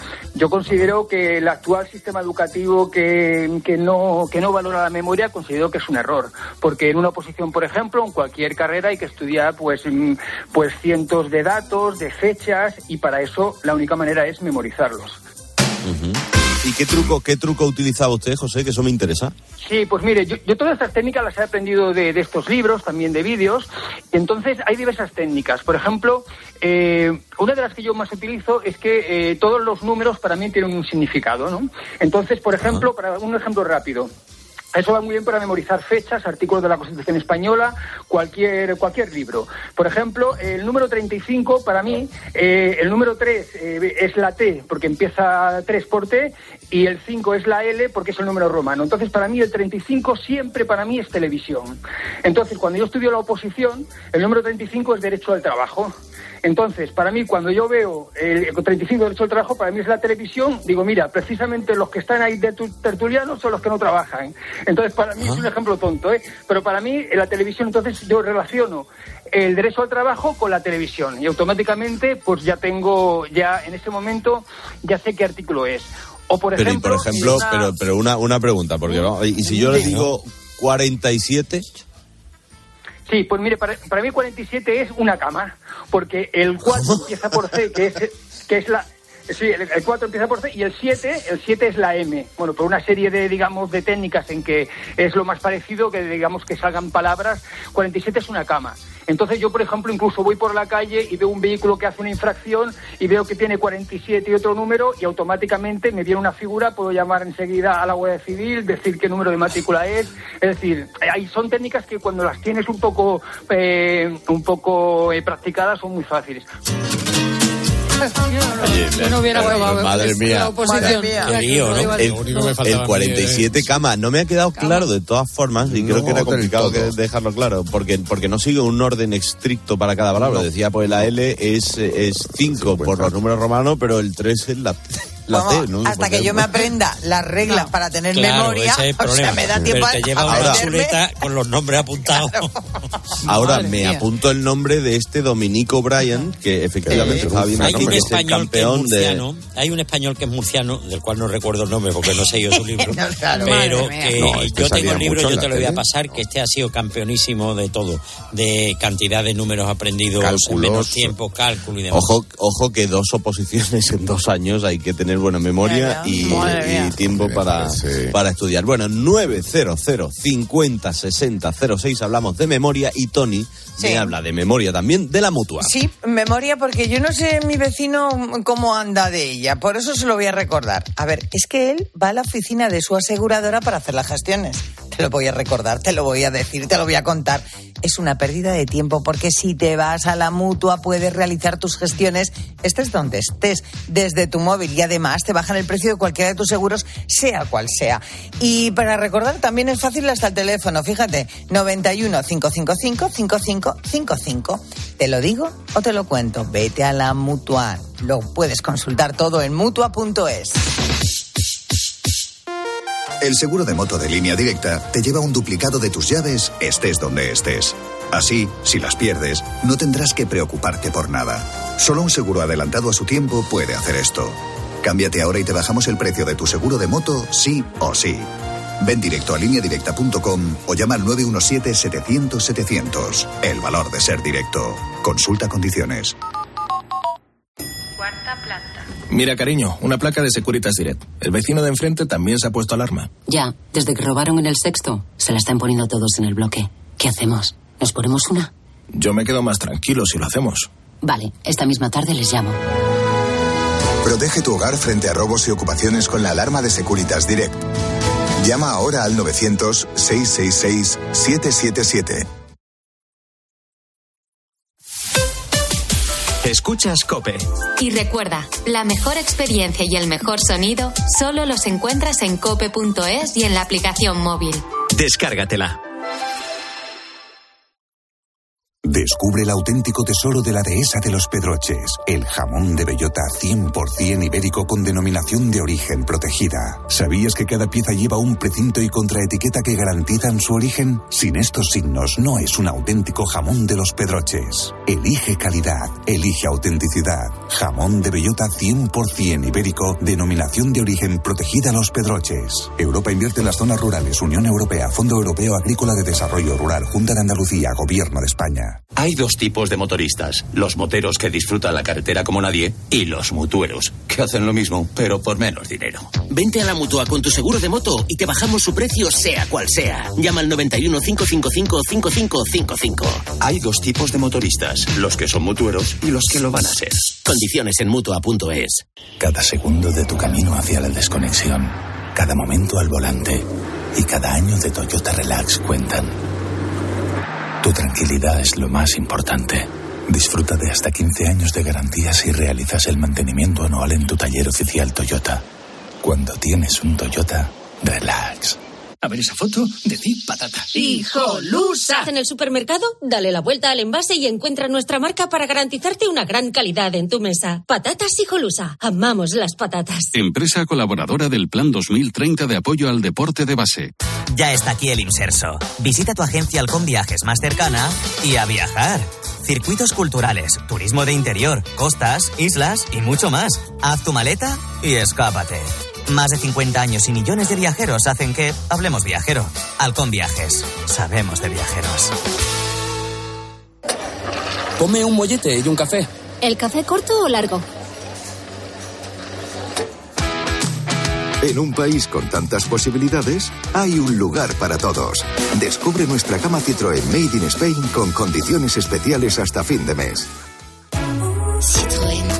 Yo considero que el actual sistema educativo que, que, no, que no valora la memoria, considero que es un error. Porque en una oposición, por ejemplo, en cualquier carrera hay que estudiar pues, pues cientos de datos, de fechas, y para eso la única manera es memorizarlos. Uh-huh. ¿Y qué truco, qué truco utilizaba usted, José? Que eso me interesa. Sí, pues mire, yo, yo todas estas técnicas las he aprendido de, de estos libros, también de vídeos. Entonces hay diversas técnicas. Por ejemplo, eh, una de las que yo más utilizo es que eh, todos los números para mí tienen un significado, ¿no? Entonces, por ejemplo, para un ejemplo rápido. Eso va muy bien para memorizar fechas, artículos de la Constitución Española, cualquier cualquier libro. Por ejemplo, el número treinta y cinco, para mí, eh, el número tres eh, es la T, porque empieza tres por T, y el cinco es la L, porque es el número romano. Entonces, para mí, el treinta y cinco siempre para mí es televisión. Entonces, cuando yo estudio la oposición, el número treinta y cinco es derecho al trabajo. Entonces, para mí, cuando yo veo el treinta y cinco derecho al trabajo, para mí es la televisión, digo, mira, precisamente los que están ahí de tertulianos son los que no trabajan. Entonces, para mí, ¿Ah? es un ejemplo tonto, ¿eh? Pero para mí, en la televisión, entonces, yo relaciono el derecho al trabajo con la televisión. Y automáticamente, pues ya tengo, ya en ese momento, ya sé qué artículo es. O, por pero, ejemplo... Y por ejemplo, una... pero, pero una, una pregunta, porque ¿no? Y si yo le digo cuarenta y siete... Sí, pues mire, para, para mí cuarenta y siete es una cama, porque el cuatro empieza por C, que es, que es la... Sí, el, el cuatro empieza por C y el siete, el siete es la M. Bueno, por una serie de, digamos, de técnicas en que es lo más parecido, que digamos que salgan palabras, cuarenta y siete es una cama. Entonces yo, por ejemplo, incluso voy por la calle y veo un vehículo que hace una infracción y veo que tiene cuarenta y siete y otro número y automáticamente me viene una figura, puedo llamar enseguida a la Guardia Civil, decir qué número de matrícula es. Es decir, hay, son técnicas que cuando las tienes un poco, eh, un poco eh, practicadas son muy fáciles. Yo no hubiera probado. Madre mía. La oposición. Qué lío, ¿no? El, el cuarenta y siete cama. No me ha quedado claro de todas formas y no, creo que era complicado que dejarlo claro porque, porque no sigue un orden estricto para cada palabra. No. Decía, pues la L es cinco por los números romanos, pero el tres es la... La Vamos, T, ¿no? hasta porque que yo me aprenda las reglas no. para tener claro, memoria, ese es el o sea, me da tiempo pero te lleva a una aprenderme. chuleta con los nombres apuntados. Claro. Ahora me mía. apunto el nombre de este Dominic O'Brien, que efectivamente eh, estaba viendo hay aquí, un que español es el campeón que es murciano, de... hay un español que es murciano, del cual no recuerdo el nombre porque no sé yo su libro, no, claro, pero que no, este yo tengo el libro, yo te lo voy a pasar, que este ha sido campeonísimo de todo, de cantidad de números aprendidos Cálculos. en menos tiempo, cálculo y demás. Ojo, ojo que dos oposiciones en dos años hay que tener buena memoria y, y tiempo para, sí. para estudiar. Bueno, nueve cero cero cincuenta sesenta cero seis hablamos de memoria y Tony sí. me habla de memoria también de la Mutua. Sí, memoria porque yo no sé mi vecino cómo anda de ella, por eso se lo voy a recordar. A ver, es que él va a la oficina de su aseguradora para hacer las gestiones. Te lo voy a recordar, te lo voy a decir, te lo voy a contar. es una pérdida de tiempo, porque si te vas a la Mutua puedes realizar tus gestiones, estés donde estés, desde tu móvil, y además te bajan el precio de cualquiera de tus seguros, sea cual sea. Y para recordar también es fácil hasta el teléfono, fíjate, noventa y uno, cinco cinco cinco, cinco cinco cinco cinco. ¿Te lo digo o te lo cuento? Vete a la Mutua. Lo puedes consultar todo en mutua punto es. El seguro de moto de Línea Directa te lleva un duplicado de tus llaves, estés donde estés. Así, si las pierdes, no tendrás que preocuparte por nada. Solo un seguro adelantado a su tiempo puede hacer esto. Cámbiate ahora y te bajamos el precio de tu seguro de moto, sí o sí. Ven directo a línea directa punto com o llama al nueve uno siete, setecientos, setecientos. El valor de ser directo. Consulta condiciones. Cuarta planta. Mira, cariño, una placa de Securitas Direct. El vecino de enfrente también se ha puesto alarma. Ya, desde que robaron en el sexto, se la están poniendo todos en el bloque. ¿Qué hacemos? ¿Nos ponemos una? Yo me quedo más tranquilo si lo hacemos. Vale, esta misma tarde les llamo. Protege tu hogar frente a robos y ocupaciones con la alarma de Securitas Direct. Llama ahora al novecientos, seiscientos sesenta y seis, setecientos setenta y siete. Escuchas COPE. Y recuerda, la mejor experiencia y el mejor sonido solo los encuentras en cope punto es y en la aplicación móvil. Descárgatela. Descubre el auténtico tesoro de la dehesa de los Pedroches, el jamón de bellota cien por ciento ibérico con denominación de origen protegida. ¿Sabías que cada pieza lleva un precinto y contraetiqueta que garantizan su origen? Sin estos signos no es un auténtico jamón de los Pedroches. Elige calidad, elige autenticidad. Jamón de bellota cien por ciento ibérico, denominación de origen protegida Los Pedroches. Europa invierte en las zonas rurales. Unión Europea, Fondo Europeo Agrícola de Desarrollo Rural, Junta de Andalucía, Gobierno de España. Hay dos tipos de motoristas, los moteros que disfrutan la carretera como nadie y los mutueros, que hacen lo mismo, pero por menos dinero. Vente a la Mutua con tu seguro de moto y te bajamos su precio sea cual sea. Llama al noventa y uno, cinco cinco cinco, cinco cinco cinco cinco. Hay dos tipos de motoristas, los que son mutueros y los que lo van a ser. Condiciones en mutua punto es. Cada segundo de tu camino hacia la desconexión, cada momento al volante y cada año de Toyota Relax cuentan. Tu tranquilidad es lo más importante. Disfruta de hasta quince años de garantía si realizas el mantenimiento anual en tu taller oficial Toyota. Cuando tienes un Toyota, relax. A ver esa foto, decid patata. ¡Hijolusa! En el supermercado, dale la vuelta al envase y encuentra nuestra marca para garantizarte una gran calidad en tu mesa. Patatas Hijolusa. Amamos las patatas. Empresa colaboradora del Plan dos mil treinta de apoyo al deporte de base. Ya está aquí el Imserso. Visita tu agencia Halcón Viajes más cercana y a viajar. Circuitos culturales, turismo de interior, costas, islas y mucho más. Haz tu maleta y escápate. Más de cincuenta años y millones de viajeros hacen que hablemos viajero. Halcón Viajes. Sabemos de viajeros. Ponme un mollete y un café. ¿El café corto o largo? En un país con tantas posibilidades, hay un lugar para todos. Descubre nuestra gama Citroën Made in Spain con condiciones especiales hasta fin de mes. Citroën.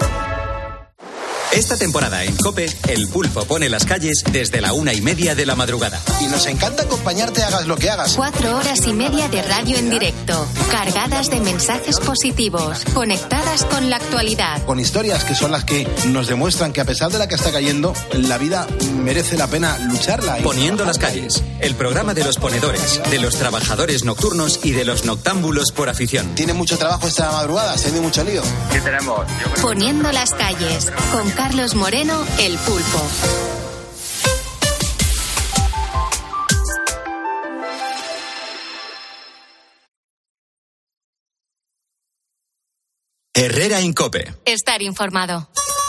Esta temporada en COPE, el pulpo pone las calles desde la una y media de la madrugada. Y nos encanta acompañarte hagas lo que hagas. Cuatro horas y media de radio en directo, cargadas de mensajes positivos, conectadas con la actualidad. Con historias que son las que nos demuestran que a pesar de la que está cayendo, la vida merece la pena lucharla. Poniendo las calles, el programa de los ponedores, de los trabajadores nocturnos y de los noctámbulos por afición. ¿Tiene mucho trabajo esta madrugada? ¿Se tiene mucho lío? ¿Qué tenemos? Poniendo las calles, con Carlos Moreno, el pulpo. Herrera en COPE. Estar informado.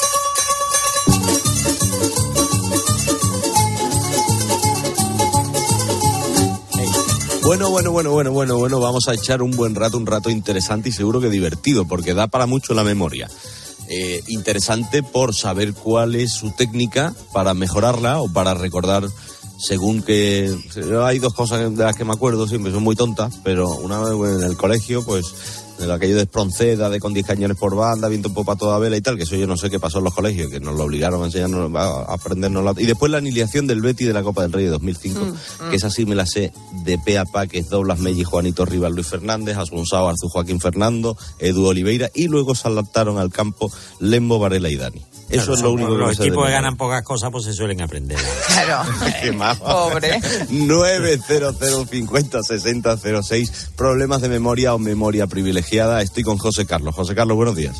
Bueno, bueno, bueno, bueno, bueno, bueno, vamos a echar un buen rato, un rato interesante y seguro que divertido, porque da para mucho la memoria. Eh, interesante por saber cuál es su técnica para mejorarla o para recordar según que... Hay dos cosas de las que me acuerdo siempre, son muy tontas, pero una vez en el colegio, pues de aquello de Espronceda, de con diez cañones por banda, viento en popa toda vela y tal, que eso yo no sé qué pasó en los colegios, que nos lo obligaron a enseñarnos, a aprendernos la... Y después la aniquilación del Betis de la Copa del Rey de dos mil cinco, mm, que esa sí me la sé de pe a pa, que es Douglas Melli, Juanito Rivas, Luis Fernández, Asunsao, Arzu, Joaquín Fernando, Edu Oliveira, y luego se adaptaron al campo Lembo, Varela y Dani. Eso claro, es lo único que los sé equipos de que ganan pocas cosas pues se suelen aprender. Claro. Qué más. Pobre. nueve cero cero cincuenta sesenta cero seis. Problemas de memoria o memoria privilegiada. Estoy con José Carlos. José Carlos, buenos días.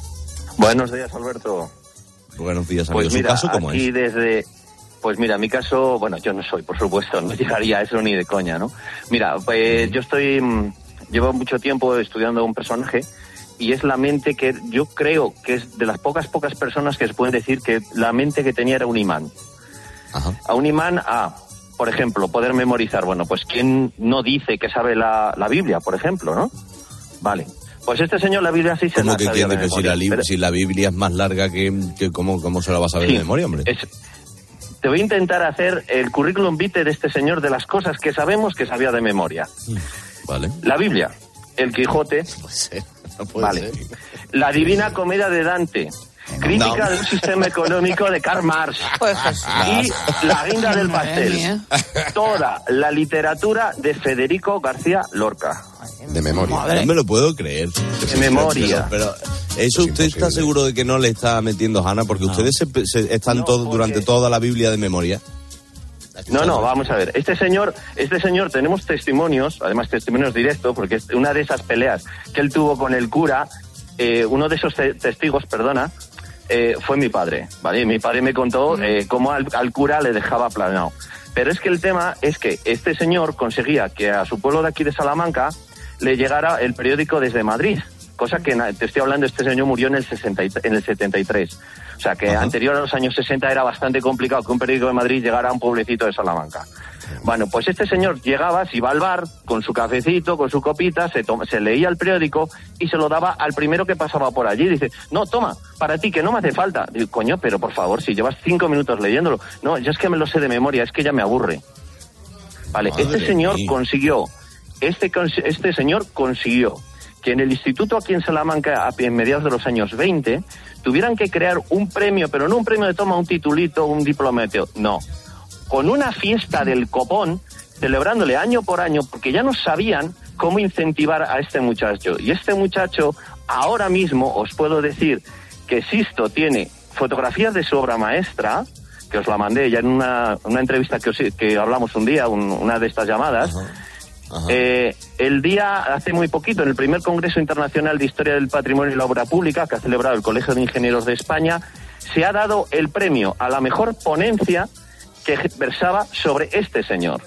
Buenos días, Alberto. Buenos días, amigo. Pues mira, ¿Su caso cómo aquí es? desde... Pues mira, mi caso, bueno, yo no soy, por supuesto, no llegaría a eso ni de coña, ¿no? Mira, pues yo estoy... Llevo mucho tiempo estudiando un personaje y es la mente que yo creo que es de las pocas, pocas personas que se pueden decir que la mente que tenía era un imán. Ajá. A un imán a, por ejemplo, poder memorizar. Bueno, pues ¿quién no dice que sabe la, la Biblia, por ejemplo, no? Vale. Pues este señor la Biblia sí se la ¿Cómo que sabía quiere? de Pero si la, memoria. Pero- si la Biblia es más larga que... que ¿cómo, ¿Cómo se la va a saber Sí, de memoria, hombre? es- te voy a intentar hacer el currículum vitae de este señor de las cosas que sabemos que sabía de memoria. Vale. La Biblia, el Quijote, No puede vale. ser. La Divina Comedia de Dante, crítica No. del sistema económico de Karl Marx Pues Jesús. y La guinda del Madre pastel. mía. Toda la literatura de Federico García Lorca. De memoria. No me lo puedo creer. De memoria. Pero, pero eso usted está seguro de que no le está metiendo Hanna, porque ustedes se, se- están No, todos porque- durante toda la Biblia de memoria. No, no, vamos a ver. Este señor, este señor, tenemos testimonios, además testimonios directos, porque es una de esas peleas que él tuvo con el cura, eh, uno de esos te- testigos, perdona, eh, fue mi padre, ¿vale? Mi padre me contó eh, cómo al, al cura le dejaba aplanado. Pero es que el tema es que este señor conseguía que a su pueblo de aquí de Salamanca le llegara el periódico desde Madrid, cosa que na- te estoy hablando, este señor murió en el, sesenta y, en el setenta y tres. O sea que Ajá. anterior a los años sesenta era bastante complicado que un periódico de Madrid llegara a un pueblecito de Salamanca. Bueno, pues este señor llegaba, se iba al bar con su cafecito, con su copita, se, toma- se leía el periódico y se lo daba al primero que pasaba por allí. Dice, no, toma, para ti, que no me hace falta. Digo, coño, pero por favor, si llevas cinco minutos leyéndolo. No, yo es que me lo sé de memoria, es que ya me aburre. Vale, Madre este señor mía. consiguió, este, cons- este señor consiguió que en el instituto aquí en Salamanca, a en mediados de los años veinte, tuvieran que crear un premio, pero no un premio de toma, un titulito, un diplomateo, no. Con una fiesta del copón, celebrándole año por año, porque ya no sabían cómo incentivar a este muchacho. Y este muchacho, ahora mismo, os puedo decir que Sisto tiene fotografías de su obra maestra, que os la mandé ya en una, una entrevista que, os, que hablamos un día, un, una de estas llamadas. Ajá. Ajá. Eh, el día, hace muy poquito, en el primer Congreso Internacional de Historia del Patrimonio y la Obra Pública, que ha celebrado el Colegio de Ingenieros de España, se ha dado el premio a la mejor ponencia que versaba sobre este señor.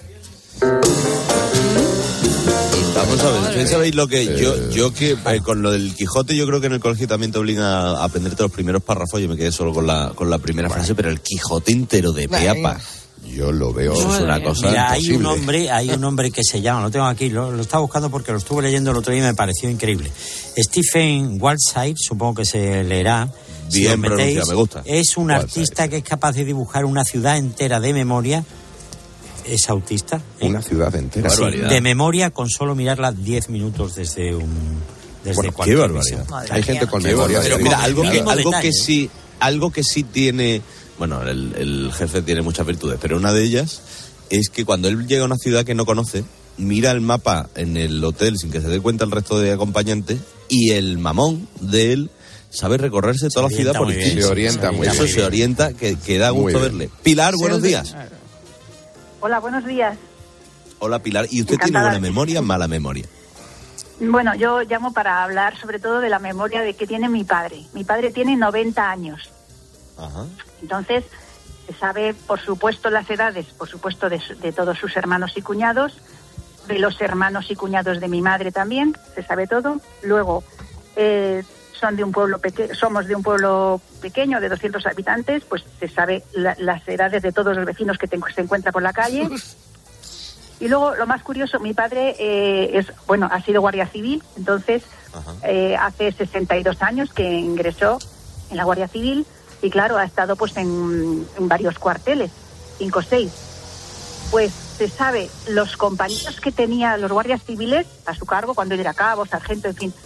Vamos a ver, ustedes sabéis lo que yo, yo que eh, con lo del Quijote, yo creo que en el colegio también te obligan a aprenderte los primeros párrafos. Yo me quedé solo con la con la primera frase, pero el Quijote entero de pe a pa. Yo lo veo. Eso es una cosa Mira, hay un imposible. hombre, hay un hombre que se llama, lo tengo aquí, lo, lo estaba buscando porque lo estuve leyendo el otro día y me pareció increíble. Stephen Waldside, supongo que se leerá. si Bien os metéis, pronunciado, me gusta. Es un Waldside. artista que es capaz de dibujar una ciudad entera de memoria. Es autista. ¿eh? Una ciudad entera. Qué Sí, barbaridad. de memoria con solo mirarla diez minutos desde un desde Bueno, cualquier qué barbaridad. visión. Madre Hay mía. gente con Qué memoria. barbaridad. de- Mira, con algo el que, mismo algo detalle. que sí, algo que sí tiene, bueno, el, el jefe tiene muchas virtudes, pero una de ellas es que cuando él llega a una ciudad que no conoce, mira el mapa en el hotel sin que se dé cuenta el resto de acompañantes y el mamón de él sabe recorrerse toda la Se ciudad orienta por muy bien. encima. Se orienta muy Eso bien. se orienta, que, que da Muy gusto bien. verle. Pilar, buenos días. Hola, buenos días. Hola, Pilar. ¿Y usted tiene Encantada. buena memoria o mala memoria? Bueno, yo llamo para hablar sobre todo de la memoria de que tiene mi padre. Mi padre tiene noventa años. Ajá. Entonces, se sabe, por supuesto, las edades, por supuesto, de, su- de todos sus hermanos y cuñados, de los hermanos y cuñados de mi madre también, se sabe todo. Luego, eh, son de un pueblo peque- somos de un pueblo pequeño, de doscientos habitantes, pues se sabe la- las edades de todos los vecinos que te- se encuentra por la calle. Y luego, lo más curioso, mi padre eh, es, bueno, ha sido guardia civil, entonces eh, hace sesenta y dos años que ingresó en la Guardia Civil y claro, ha estado pues en, en varios cuarteles, cinco o seis. Pues se sabe los compañeros que tenía los guardias civiles a su cargo cuando él era cabo, sargento, en fin,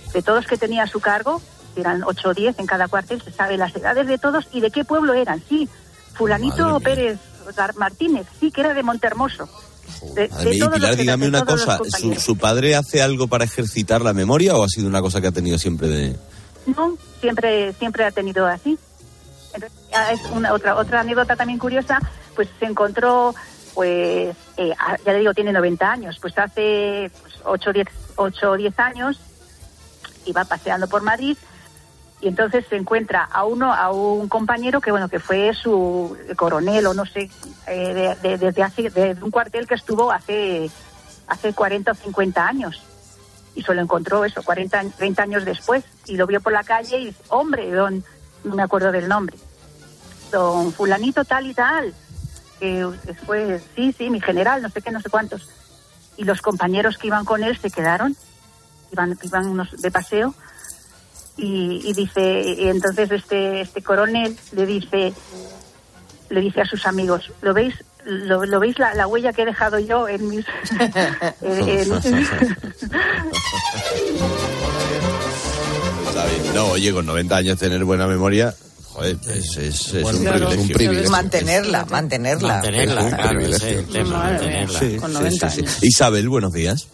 de todos que tenía a su cargo, eran ocho o diez en cada cuartel, se sabe las edades de todos y de qué pueblo eran. Sí, fulanito Pérez Martínez, sí, que era de Montehermoso. De, de y Pilar, dígame una cosa, ¿su, ¿su padre hace algo para ejercitar la memoria o ha sido una cosa que ha tenido siempre de...? No, siempre siempre ha tenido así. Entonces, es una otra otra anécdota también curiosa, pues se encontró, pues, eh, ya le digo, tiene noventa años, pues hace pues, ocho o diez años iba paseando por Madrid y entonces se encuentra a uno, a un compañero que bueno que fue su coronel o no sé, eh, de, de, desde hace, de un cuartel que estuvo hace hace cuarenta o cincuenta años y se lo encontró eso, cuarenta, treinta años después y lo vio por la calle y dice, hombre, don, no me acuerdo del nombre, don fulanito tal y tal, que fue, sí, sí, mi general, no sé qué, no sé cuántos. Y los compañeros que iban con él se quedaron, iban, iban unos de paseo. Y, y dice, y entonces este este coronel le dice le dice a sus amigos, ¿lo veis? ¿Lo, lo veis la, la huella que he dejado yo en mis en, en, No, oye, con noventa años tener buena memoria, joder, es, es, es, bueno, un, claro, privilegio. un privilegio. Mantenerla, mantenerla. Mantenerla, es un claro, privilegio. ese es el tema, mantenerla. Sí, con sí, noventa sí, sí. años. Isabel, buenos días.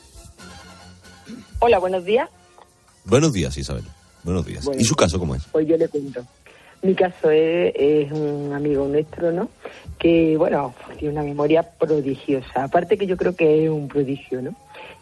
Hola, buenos días. Buenos días, Isabel. Buenos días. Bueno, ¿Y su caso cómo es? Pues yo le cuento. Mi caso es, es un amigo nuestro, ¿no? Que, bueno, tiene una memoria prodigiosa. Aparte que yo creo que es un prodigio, ¿no?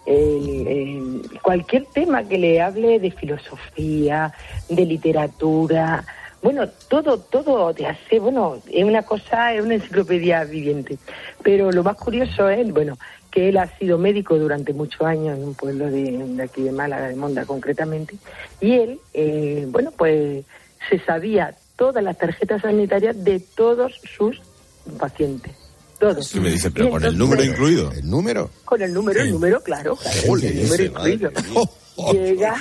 El, el, cualquier tema que le hable de filosofía, de literatura, bueno, todo, todo te hace, bueno, es una cosa, es una enciclopedia viviente. Pero lo más curioso es, bueno, que él ha sido médico durante muchos años en un pueblo de, de aquí de Málaga, de Monda concretamente, y él, eh, bueno, pues se sabía todas las tarjetas sanitarias de todos sus pacientes. Todos. ¿Qué me dice? ¿Pero con el número incluido? ¿El número? Con el número, el número, claro, claro, el número incluido. Llega,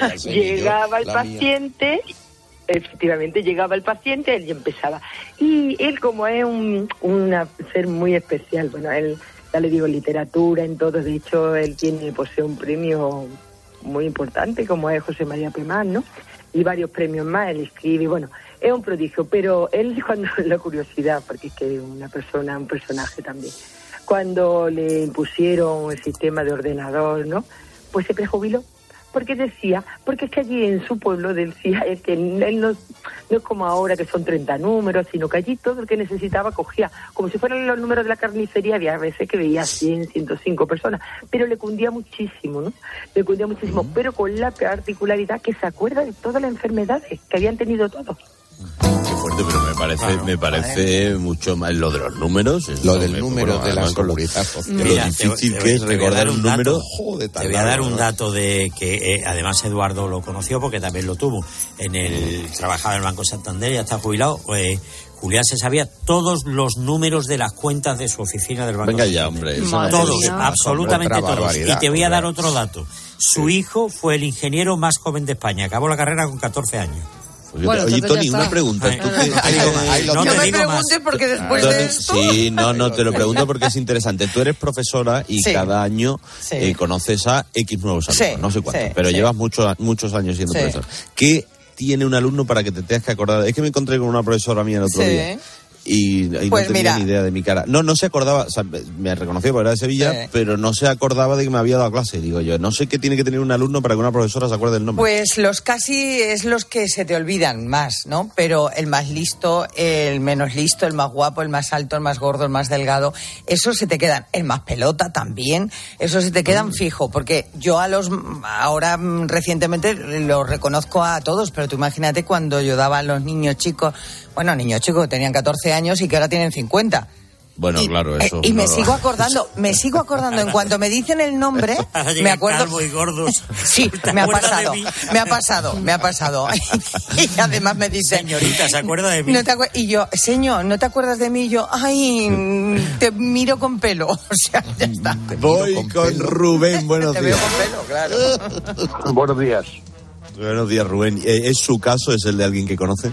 llegaba el paciente, efectivamente llegaba el paciente, él y empezaba. Y él, como es un, un ser muy especial, bueno, él, ya le digo, literatura, en todo, de hecho, él tiene, posee un premio muy importante, como es José María Pemán, ¿no? Y varios premios más, él escribe, bueno, es un prodigio, pero él, cuando la curiosidad, porque es que es una persona, un personaje también, cuando le impusieron el sistema de ordenador, ¿no? Pues se prejubiló, porque decía, porque es que allí en su pueblo decía es que él no, no es como ahora que son treinta números, sino que allí todo el que necesitaba cogía, como si fueran los números de la carnicería, había veces que veía cien, ciento cinco personas, pero le cundía muchísimo, ¿no? Le cundía muchísimo, pero con la particularidad que se acuerda de todas las enfermedades que habían tenido todos. Qué fuerte, pero me parece, claro, me parece mucho más lo de los números. Lo del número bueno, de la con lo, seguridad social. Lo difícil que es recordar un número. Joder, te voy a dar un dato de que eh, además Eduardo lo conoció porque también lo tuvo. En el trabajaba en el Banco Santander, ya está jubilado. Eh, Julián se sabía todos los números de las cuentas de su oficina del Banco Venga Santander. ya, hombre. Eso no todos, no absolutamente todos. Barbaridad. Y te voy a dar otro dato. Su hijo fue el ingeniero más joven de España. Acabó la carrera con catorce años. Pues bueno, oye, Tony, una pregunta. ¿Tú qué, ahí ahí no, no me preguntes porque después Tony, de esto... Sí, no, no, te lo pregunto porque es interesante. Tú eres profesora y sí, cada año sí, eh, conoces a X nuevos alumnos, sí, no sé cuántos, sí, pero sí, llevas muchos muchos años siendo sí, profesor. ¿Qué tiene un alumno para que te tengas que acordar? Es que me encontré con una profesora mía el otro sí, día. Y, y pues no tenía mira, ni idea de mi cara. No, no se acordaba, o sea, me reconoció porque era de Sevilla, sí, pero no se acordaba de que me había dado clase. Digo yo, no sé qué tiene que tener un alumno para que una profesora se acuerde del nombre. Pues los casi es los que se te olvidan más, ¿no? Pero el más listo, el menos listo, el más guapo, el más alto, el más gordo, el más delgado, esos se te quedan. El más pelota también, esos se te quedan mm. fijo, porque yo a los, ahora recientemente los reconozco a todos, pero tú imagínate cuando yo daba a los niños chicos, bueno, niños chicos que tenían catorce años y que ahora tienen cincuenta. Bueno, y, claro, eso. Y me no sigo acordando, me sigo acordando, en cuanto me dicen el nombre, me acuerdo. Y gordos. Sí, me ha pasado, me ha pasado, me ha pasado. Y además me dicen, señorita, ¿se acuerda de mí? No te acuer- y yo, señor, ¿no te acuerdas de mí? Y yo, ay, te miro con pelo. O sea, ya está. Voy con, con Rubén, buenos te días. Te veo con pelo, claro. Buenos días. Buenos días, Rubén. ¿Es su caso? ¿Es el de alguien que conoce?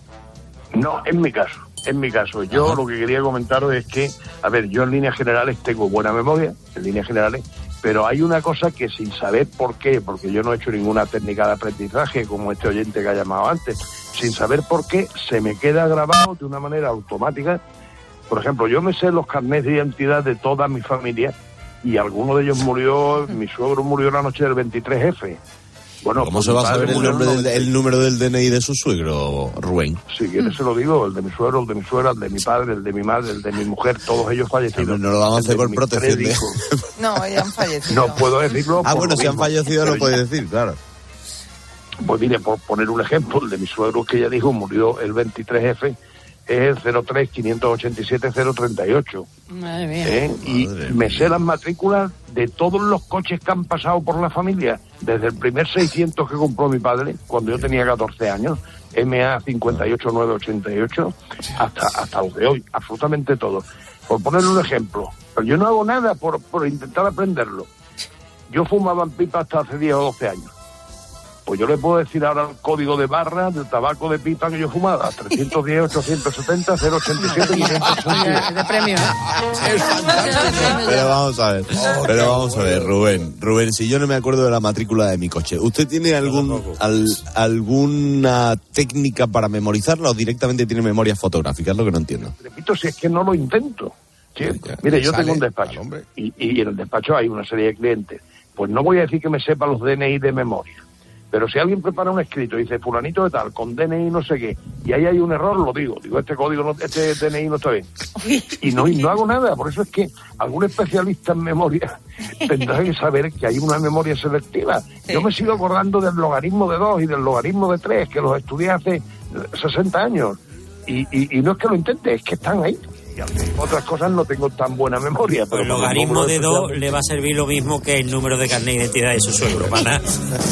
No, en mi caso. En mi caso, yo Ajá. lo que quería comentaros es que, a ver, yo en líneas generales tengo buena memoria, en líneas generales, Pero hay una cosa que sin saber por qué, porque yo no he hecho ninguna técnica de aprendizaje como este oyente que ha llamado antes, sin saber por qué se me queda grabado de una manera automática. Por ejemplo, yo me sé los carnets de identidad de toda mi familia y alguno de ellos murió, mi suegro murió la noche del veintitrés efe. Bueno, ¿Cómo pues se va a saber el, nombre del, del, el número del D N I de su suegro, Rubén? Si quieres se lo digo, el de mi suegro, el de mi suegra, el de mi padre, el de mi madre, el de mi mujer, todos ellos fallecidos. No, no lo vamos a hacer por protección de... No, ya han fallecido. No puedo decirlo. Ah, bueno, si han fallecido lo puedes decir, claro. Pues mire, por poner un ejemplo, el de mi suegro que ya dijo murió el veintitrés efe, es el cero tres quinientos ochenta y siete cero treinta y ocho. Madre mía. ¿Eh? Y Madre me mía. sé las matrículas de todos los coches que han pasado por la familia, desde el primer seiscientos que compró mi padre cuando yo tenía catorce años, eme a cinco ocho nueve ocho ocho, hasta, hasta los de hoy, absolutamente todo. Por ponerle un ejemplo, pero yo no hago nada por, por intentar aprenderlo. Yo fumaba en pipa hasta hace diez o doce años. Pues yo le puedo decir ahora el código de barra del tabaco de pipa que yo fumaba, trescientos diez, ochocientos setenta, cero ochenta y siete, quinientos sesenta. De premio. Pero vamos a ver, pero vamos a ver, Rubén, Rubén, si yo no me acuerdo de la matrícula de mi coche, ¿usted tiene algún al, alguna técnica para memorizarla o directamente tiene memoria fotográfica? Es lo que no entiendo. Repito, si es que no lo intento. ¿Sí? Mire, yo sale, tengo un despacho y, y en el despacho hay una serie de clientes. Pues no voy a decir que me sepa los D N I de memoria. Pero si alguien prepara un escrito y dice fulanito de tal, con D N I no sé qué, y ahí hay un error, lo digo. Digo, este código, no, este D N I no está bien. Y no, y no hago nada. Por eso es que algún especialista en memoria tendrá que saber que hay una memoria selectiva. Yo me sigo acordando del logaritmo de dos y del logaritmo de tres, que los estudié hace sesenta años. Y, y, y no es que lo intente, es que están ahí. Y otras cosas no tengo tan buena memoria. Pues Pero el logaritmo de dos le va a servir lo mismo que el número de carnet de identidad de su suegro, para nada.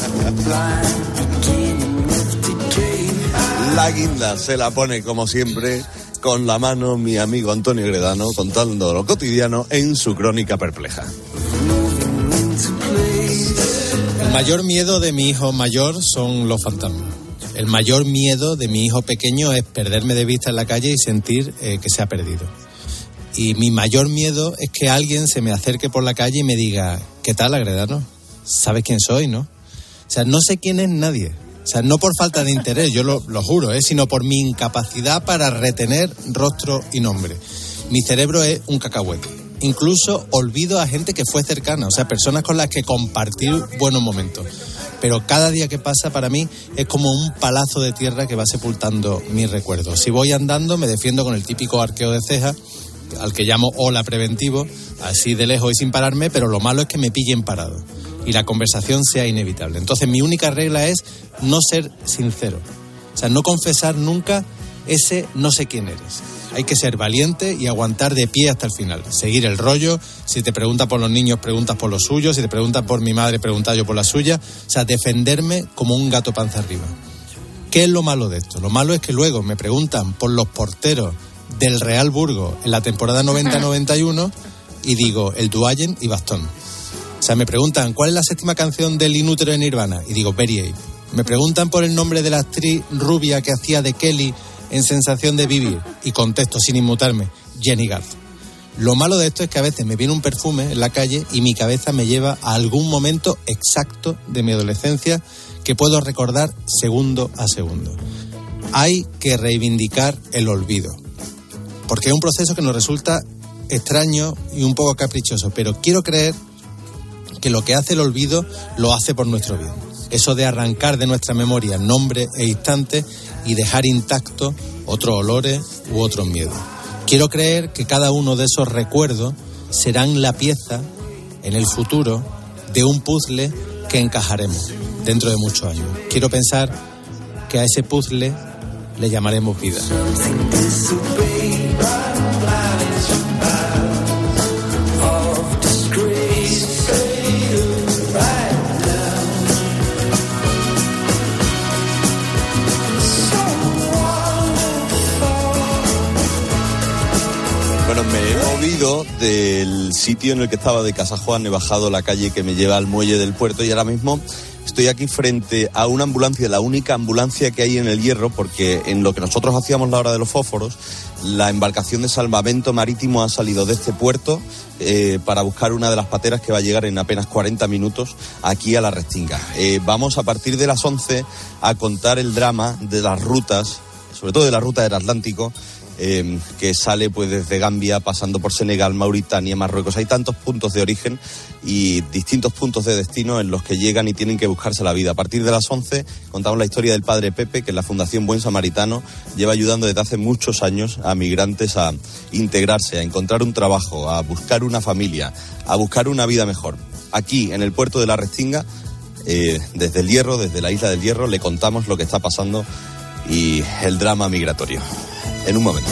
La guinda se la pone, como siempre, con la mano mi amigo Antonio Gredano, contando lo cotidiano en su crónica perpleja. El mayor miedo de mi hijo mayor son los fantasmas. El mayor miedo de mi hijo pequeño es perderme de vista en la calle y sentir eh, que se ha perdido. Y mi mayor miedo es que alguien se me acerque por la calle y me diga, ¿qué tal, Agredano? ¿Sabes quién soy, no? O sea, no sé quién es nadie. O sea, no por falta de interés, yo lo, lo juro, ¿eh? Sino por mi incapacidad para retener rostro y nombre. Mi cerebro es un cacahuete. Incluso olvido a gente que fue cercana, o sea, personas con las que compartir buenos momentos. Pero cada día que pasa para mí es como un palazo de tierra que va sepultando mis recuerdos. Si voy andando me defiendo con el típico arqueo de ceja, al que llamo hola preventivo, así de lejos y sin pararme, pero lo malo es que me pillen parado y la conversación sea inevitable. Entonces mi única regla es no ser sincero, o sea, no confesar nunca ese no sé quién eres. Hay que ser valiente y aguantar de pie hasta el final. Seguir el rollo. Si te preguntan por los niños, preguntas por los suyos. Si te preguntan por mi madre, pregunta yo por la suya. O sea, defenderme como un gato panza arriba. ¿Qué es lo malo de esto? Lo malo es que luego me preguntan por los porteros del Real Burgos en la temporada noventa noventa y uno y digo el Duayen y Bastón. O sea, me preguntan ¿cuál es la séptima canción del Inútero de Nirvana? Y digo Very Ape. Me preguntan por el nombre de la actriz rubia que hacía de Kelly en Sensación de Vivir y contesto sin inmutarme, Jenny Garth. Lo malo de esto es que a veces me viene un perfume en la calle y mi cabeza me lleva a algún momento exacto de mi adolescencia que puedo recordar segundo a segundo. Hay que reivindicar el olvido, porque es un proceso que nos resulta extraño y un poco caprichoso, pero quiero creer que lo que hace el olvido lo hace por nuestro bien. Eso de arrancar de nuestra memoria nombres e instantes y dejar intacto otros olores u otros miedos. Quiero creer que cada uno de esos recuerdos serán la pieza en el futuro de un puzzle que encajaremos dentro de muchos años. Quiero pensar que a ese puzzle le llamaremos vida. Bueno, me he movido del sitio en el que estaba de Casa Juan, he bajado la calle que me lleva al muelle del puerto y ahora mismo Estoy aquí frente a una ambulancia, la única ambulancia que hay en el Hierro, porque en lo que nosotros hacíamos la hora de los fósforos, la embarcación de salvamento marítimo ha salido de este puerto eh, para buscar una de las pateras que va a llegar en apenas cuarenta minutos aquí a la Restinga. Eh, vamos a partir de las once a contar el drama de las rutas, sobre todo de la ruta del Atlántico, Eh, que sale pues desde Gambia, pasando por Senegal, Mauritania, Marruecos. Hay tantos puntos de origen y distintos puntos de destino en los que llegan y tienen que buscarse la vida. A partir de las once contamos la historia del padre Pepe, que en la Fundación Buen Samaritano lleva ayudando desde hace muchos años a migrantes a integrarse, a encontrar un trabajo, a buscar una familia, a buscar una vida mejor. Aquí, en el puerto de la Restinga, eh, desde el Hierro, desde la isla del Hierro, le contamos lo que está pasando y el drama migratorio. En un momento.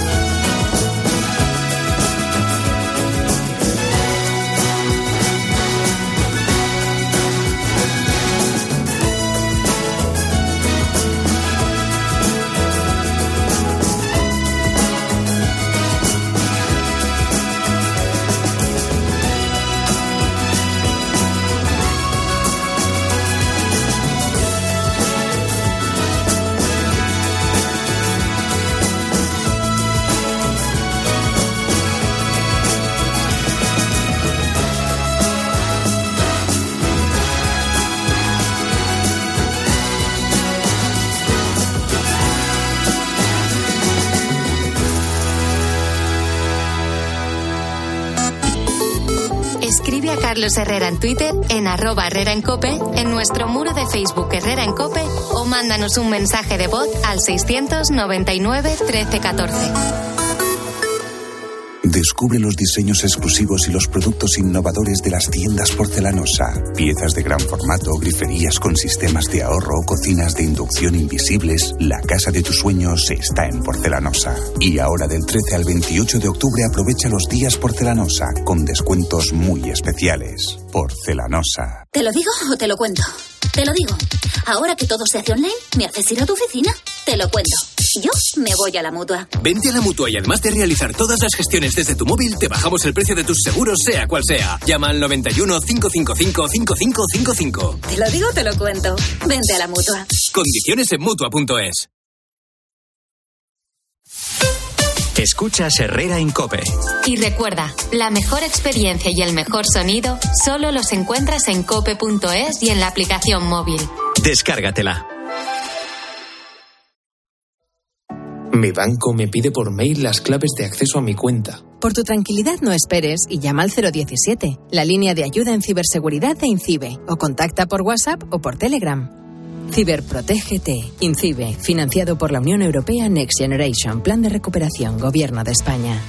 Escribe a Carlos Herrera en Twitter, en arroba Herrera en Cope, en nuestro muro de Facebook Herrera en Cope, o mándanos un mensaje de voz al seiscientos noventa y nueve trece catorce. Descubre los diseños exclusivos y los productos innovadores de las tiendas Porcelanosa. Piezas de gran formato, griferías con sistemas de ahorro, cocinas de inducción invisibles. La casa de tus sueños está en Porcelanosa. Y ahora del trece al veintiocho de octubre aprovecha los días Porcelanosa con descuentos muy especiales. Porcelanosa. ¿Te lo digo o te lo cuento? Te lo digo. Ahora que todo se hace online, ¿me haces ir a tu oficina? Te lo cuento. Yo me voy a la Mutua. Vente a la Mutua y además de realizar todas las gestiones desde tu móvil, te bajamos el precio de tus seguros, sea cual sea. Llama al noventa y uno, cinco cinco cinco, cinco cinco cinco cinco. Te lo digo, te lo cuento. Vente a la Mutua. Condiciones en Mutua punto es. Escuchas Herrera en Cope. Y recuerda, la mejor experiencia y el mejor sonido solo los encuentras en cope punto es y en la aplicación móvil. Descárgatela. Mi banco me pide por mail las claves de acceso a mi cuenta. Por tu tranquilidad no esperes y llama al cero diecisiete, la línea de ayuda en ciberseguridad de INCIBE, o contacta por WhatsApp o por Telegram. Ciberprotégete. INCIBE, financiado por la Unión Europea Next Generation, Plan de Recuperación, Gobierno de España.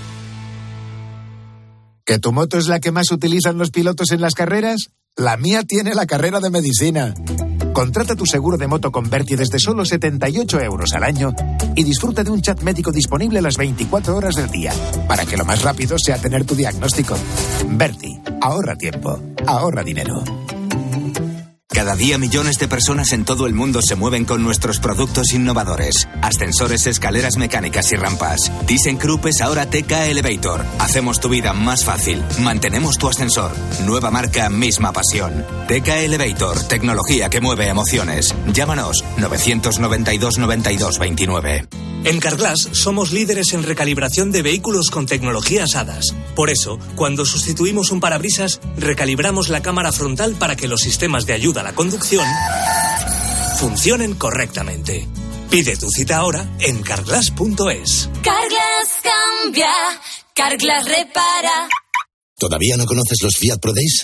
¿Que tu moto es la que más utilizan los pilotos en las carreras? La mía tiene la carrera de medicina. Contrata tu seguro de moto con Berti desde solo setenta y ocho euros al año y disfruta de un chat médico disponible las veinticuatro horas del día, para que lo más rápido sea tener tu diagnóstico. Berti, ahorra tiempo, ahorra dinero. Cada día millones de personas en todo el mundo se mueven con nuestros productos innovadores. Ascensores, escaleras mecánicas y rampas. ThyssenKrupp es ahora T K Elevator. Hacemos tu vida más fácil. Mantenemos tu ascensor. Nueva marca, misma pasión. T K Elevator, tecnología que mueve emociones. Llámanos novecientos noventa y dos, noventa y dos, veintinueve. En Carglass somos líderes en recalibración de vehículos con tecnologías H A D A S. Por eso, cuando sustituimos un parabrisas, recalibramos la cámara frontal para que los sistemas de ayuda a la conducción funcionen correctamente. Pide tu cita ahora en carglass punto es. Carglass cambia, Carglass repara. ¿Todavía no conoces los Fiat Pro Days?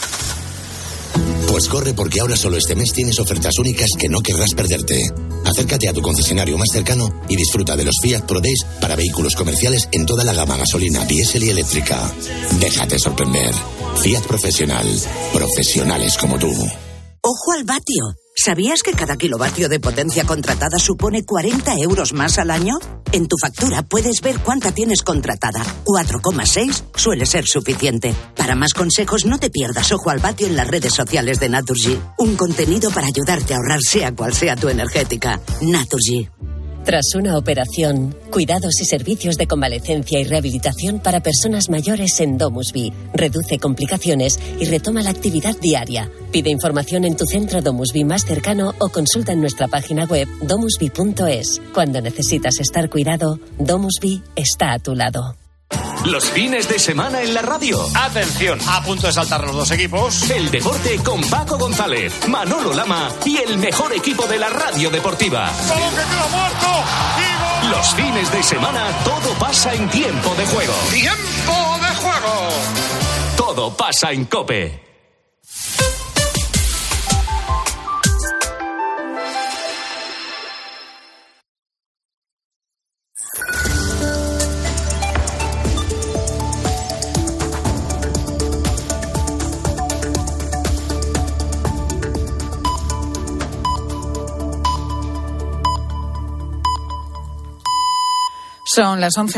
Pues corre, porque ahora solo este mes tienes ofertas únicas que no querrás perderte. Acércate a tu concesionario más cercano y disfruta de los Fiat Pro Days para vehículos comerciales en toda la gama gasolina, diésel y eléctrica. Déjate sorprender. Fiat Profesional. Profesionales como tú. ¡Ojo al vatio! ¿Sabías que cada kilovatio de potencia contratada supone cuarenta euros más al año? En tu factura puedes ver cuánta tienes contratada. cuatro coma seis suele ser suficiente. Para más consejos, no te pierdas Ojo al vatio en las redes sociales de Naturgy. Un contenido para ayudarte a ahorrar sea cual sea tu energética. Naturgy. Tras una operación, cuidados y servicios de convalecencia y rehabilitación para personas mayores en DomusVi. Reduce complicaciones y retoma la actividad diaria. Pide información en tu centro DomusVi más cercano o consulta en nuestra página web domusvi punto es. Cuando necesitas estar cuidado, DomusVi está a tu lado. Los fines de semana en la radio. Atención, a punto de saltar los dos equipos. El deporte con Paco González, Manolo Lama y el mejor equipo de la radio deportiva. ¡Balón que queda muerto! Los fines de semana todo pasa en tiempo de juego. ¡Tiempo de juego! Todo pasa en COPE. Son las once.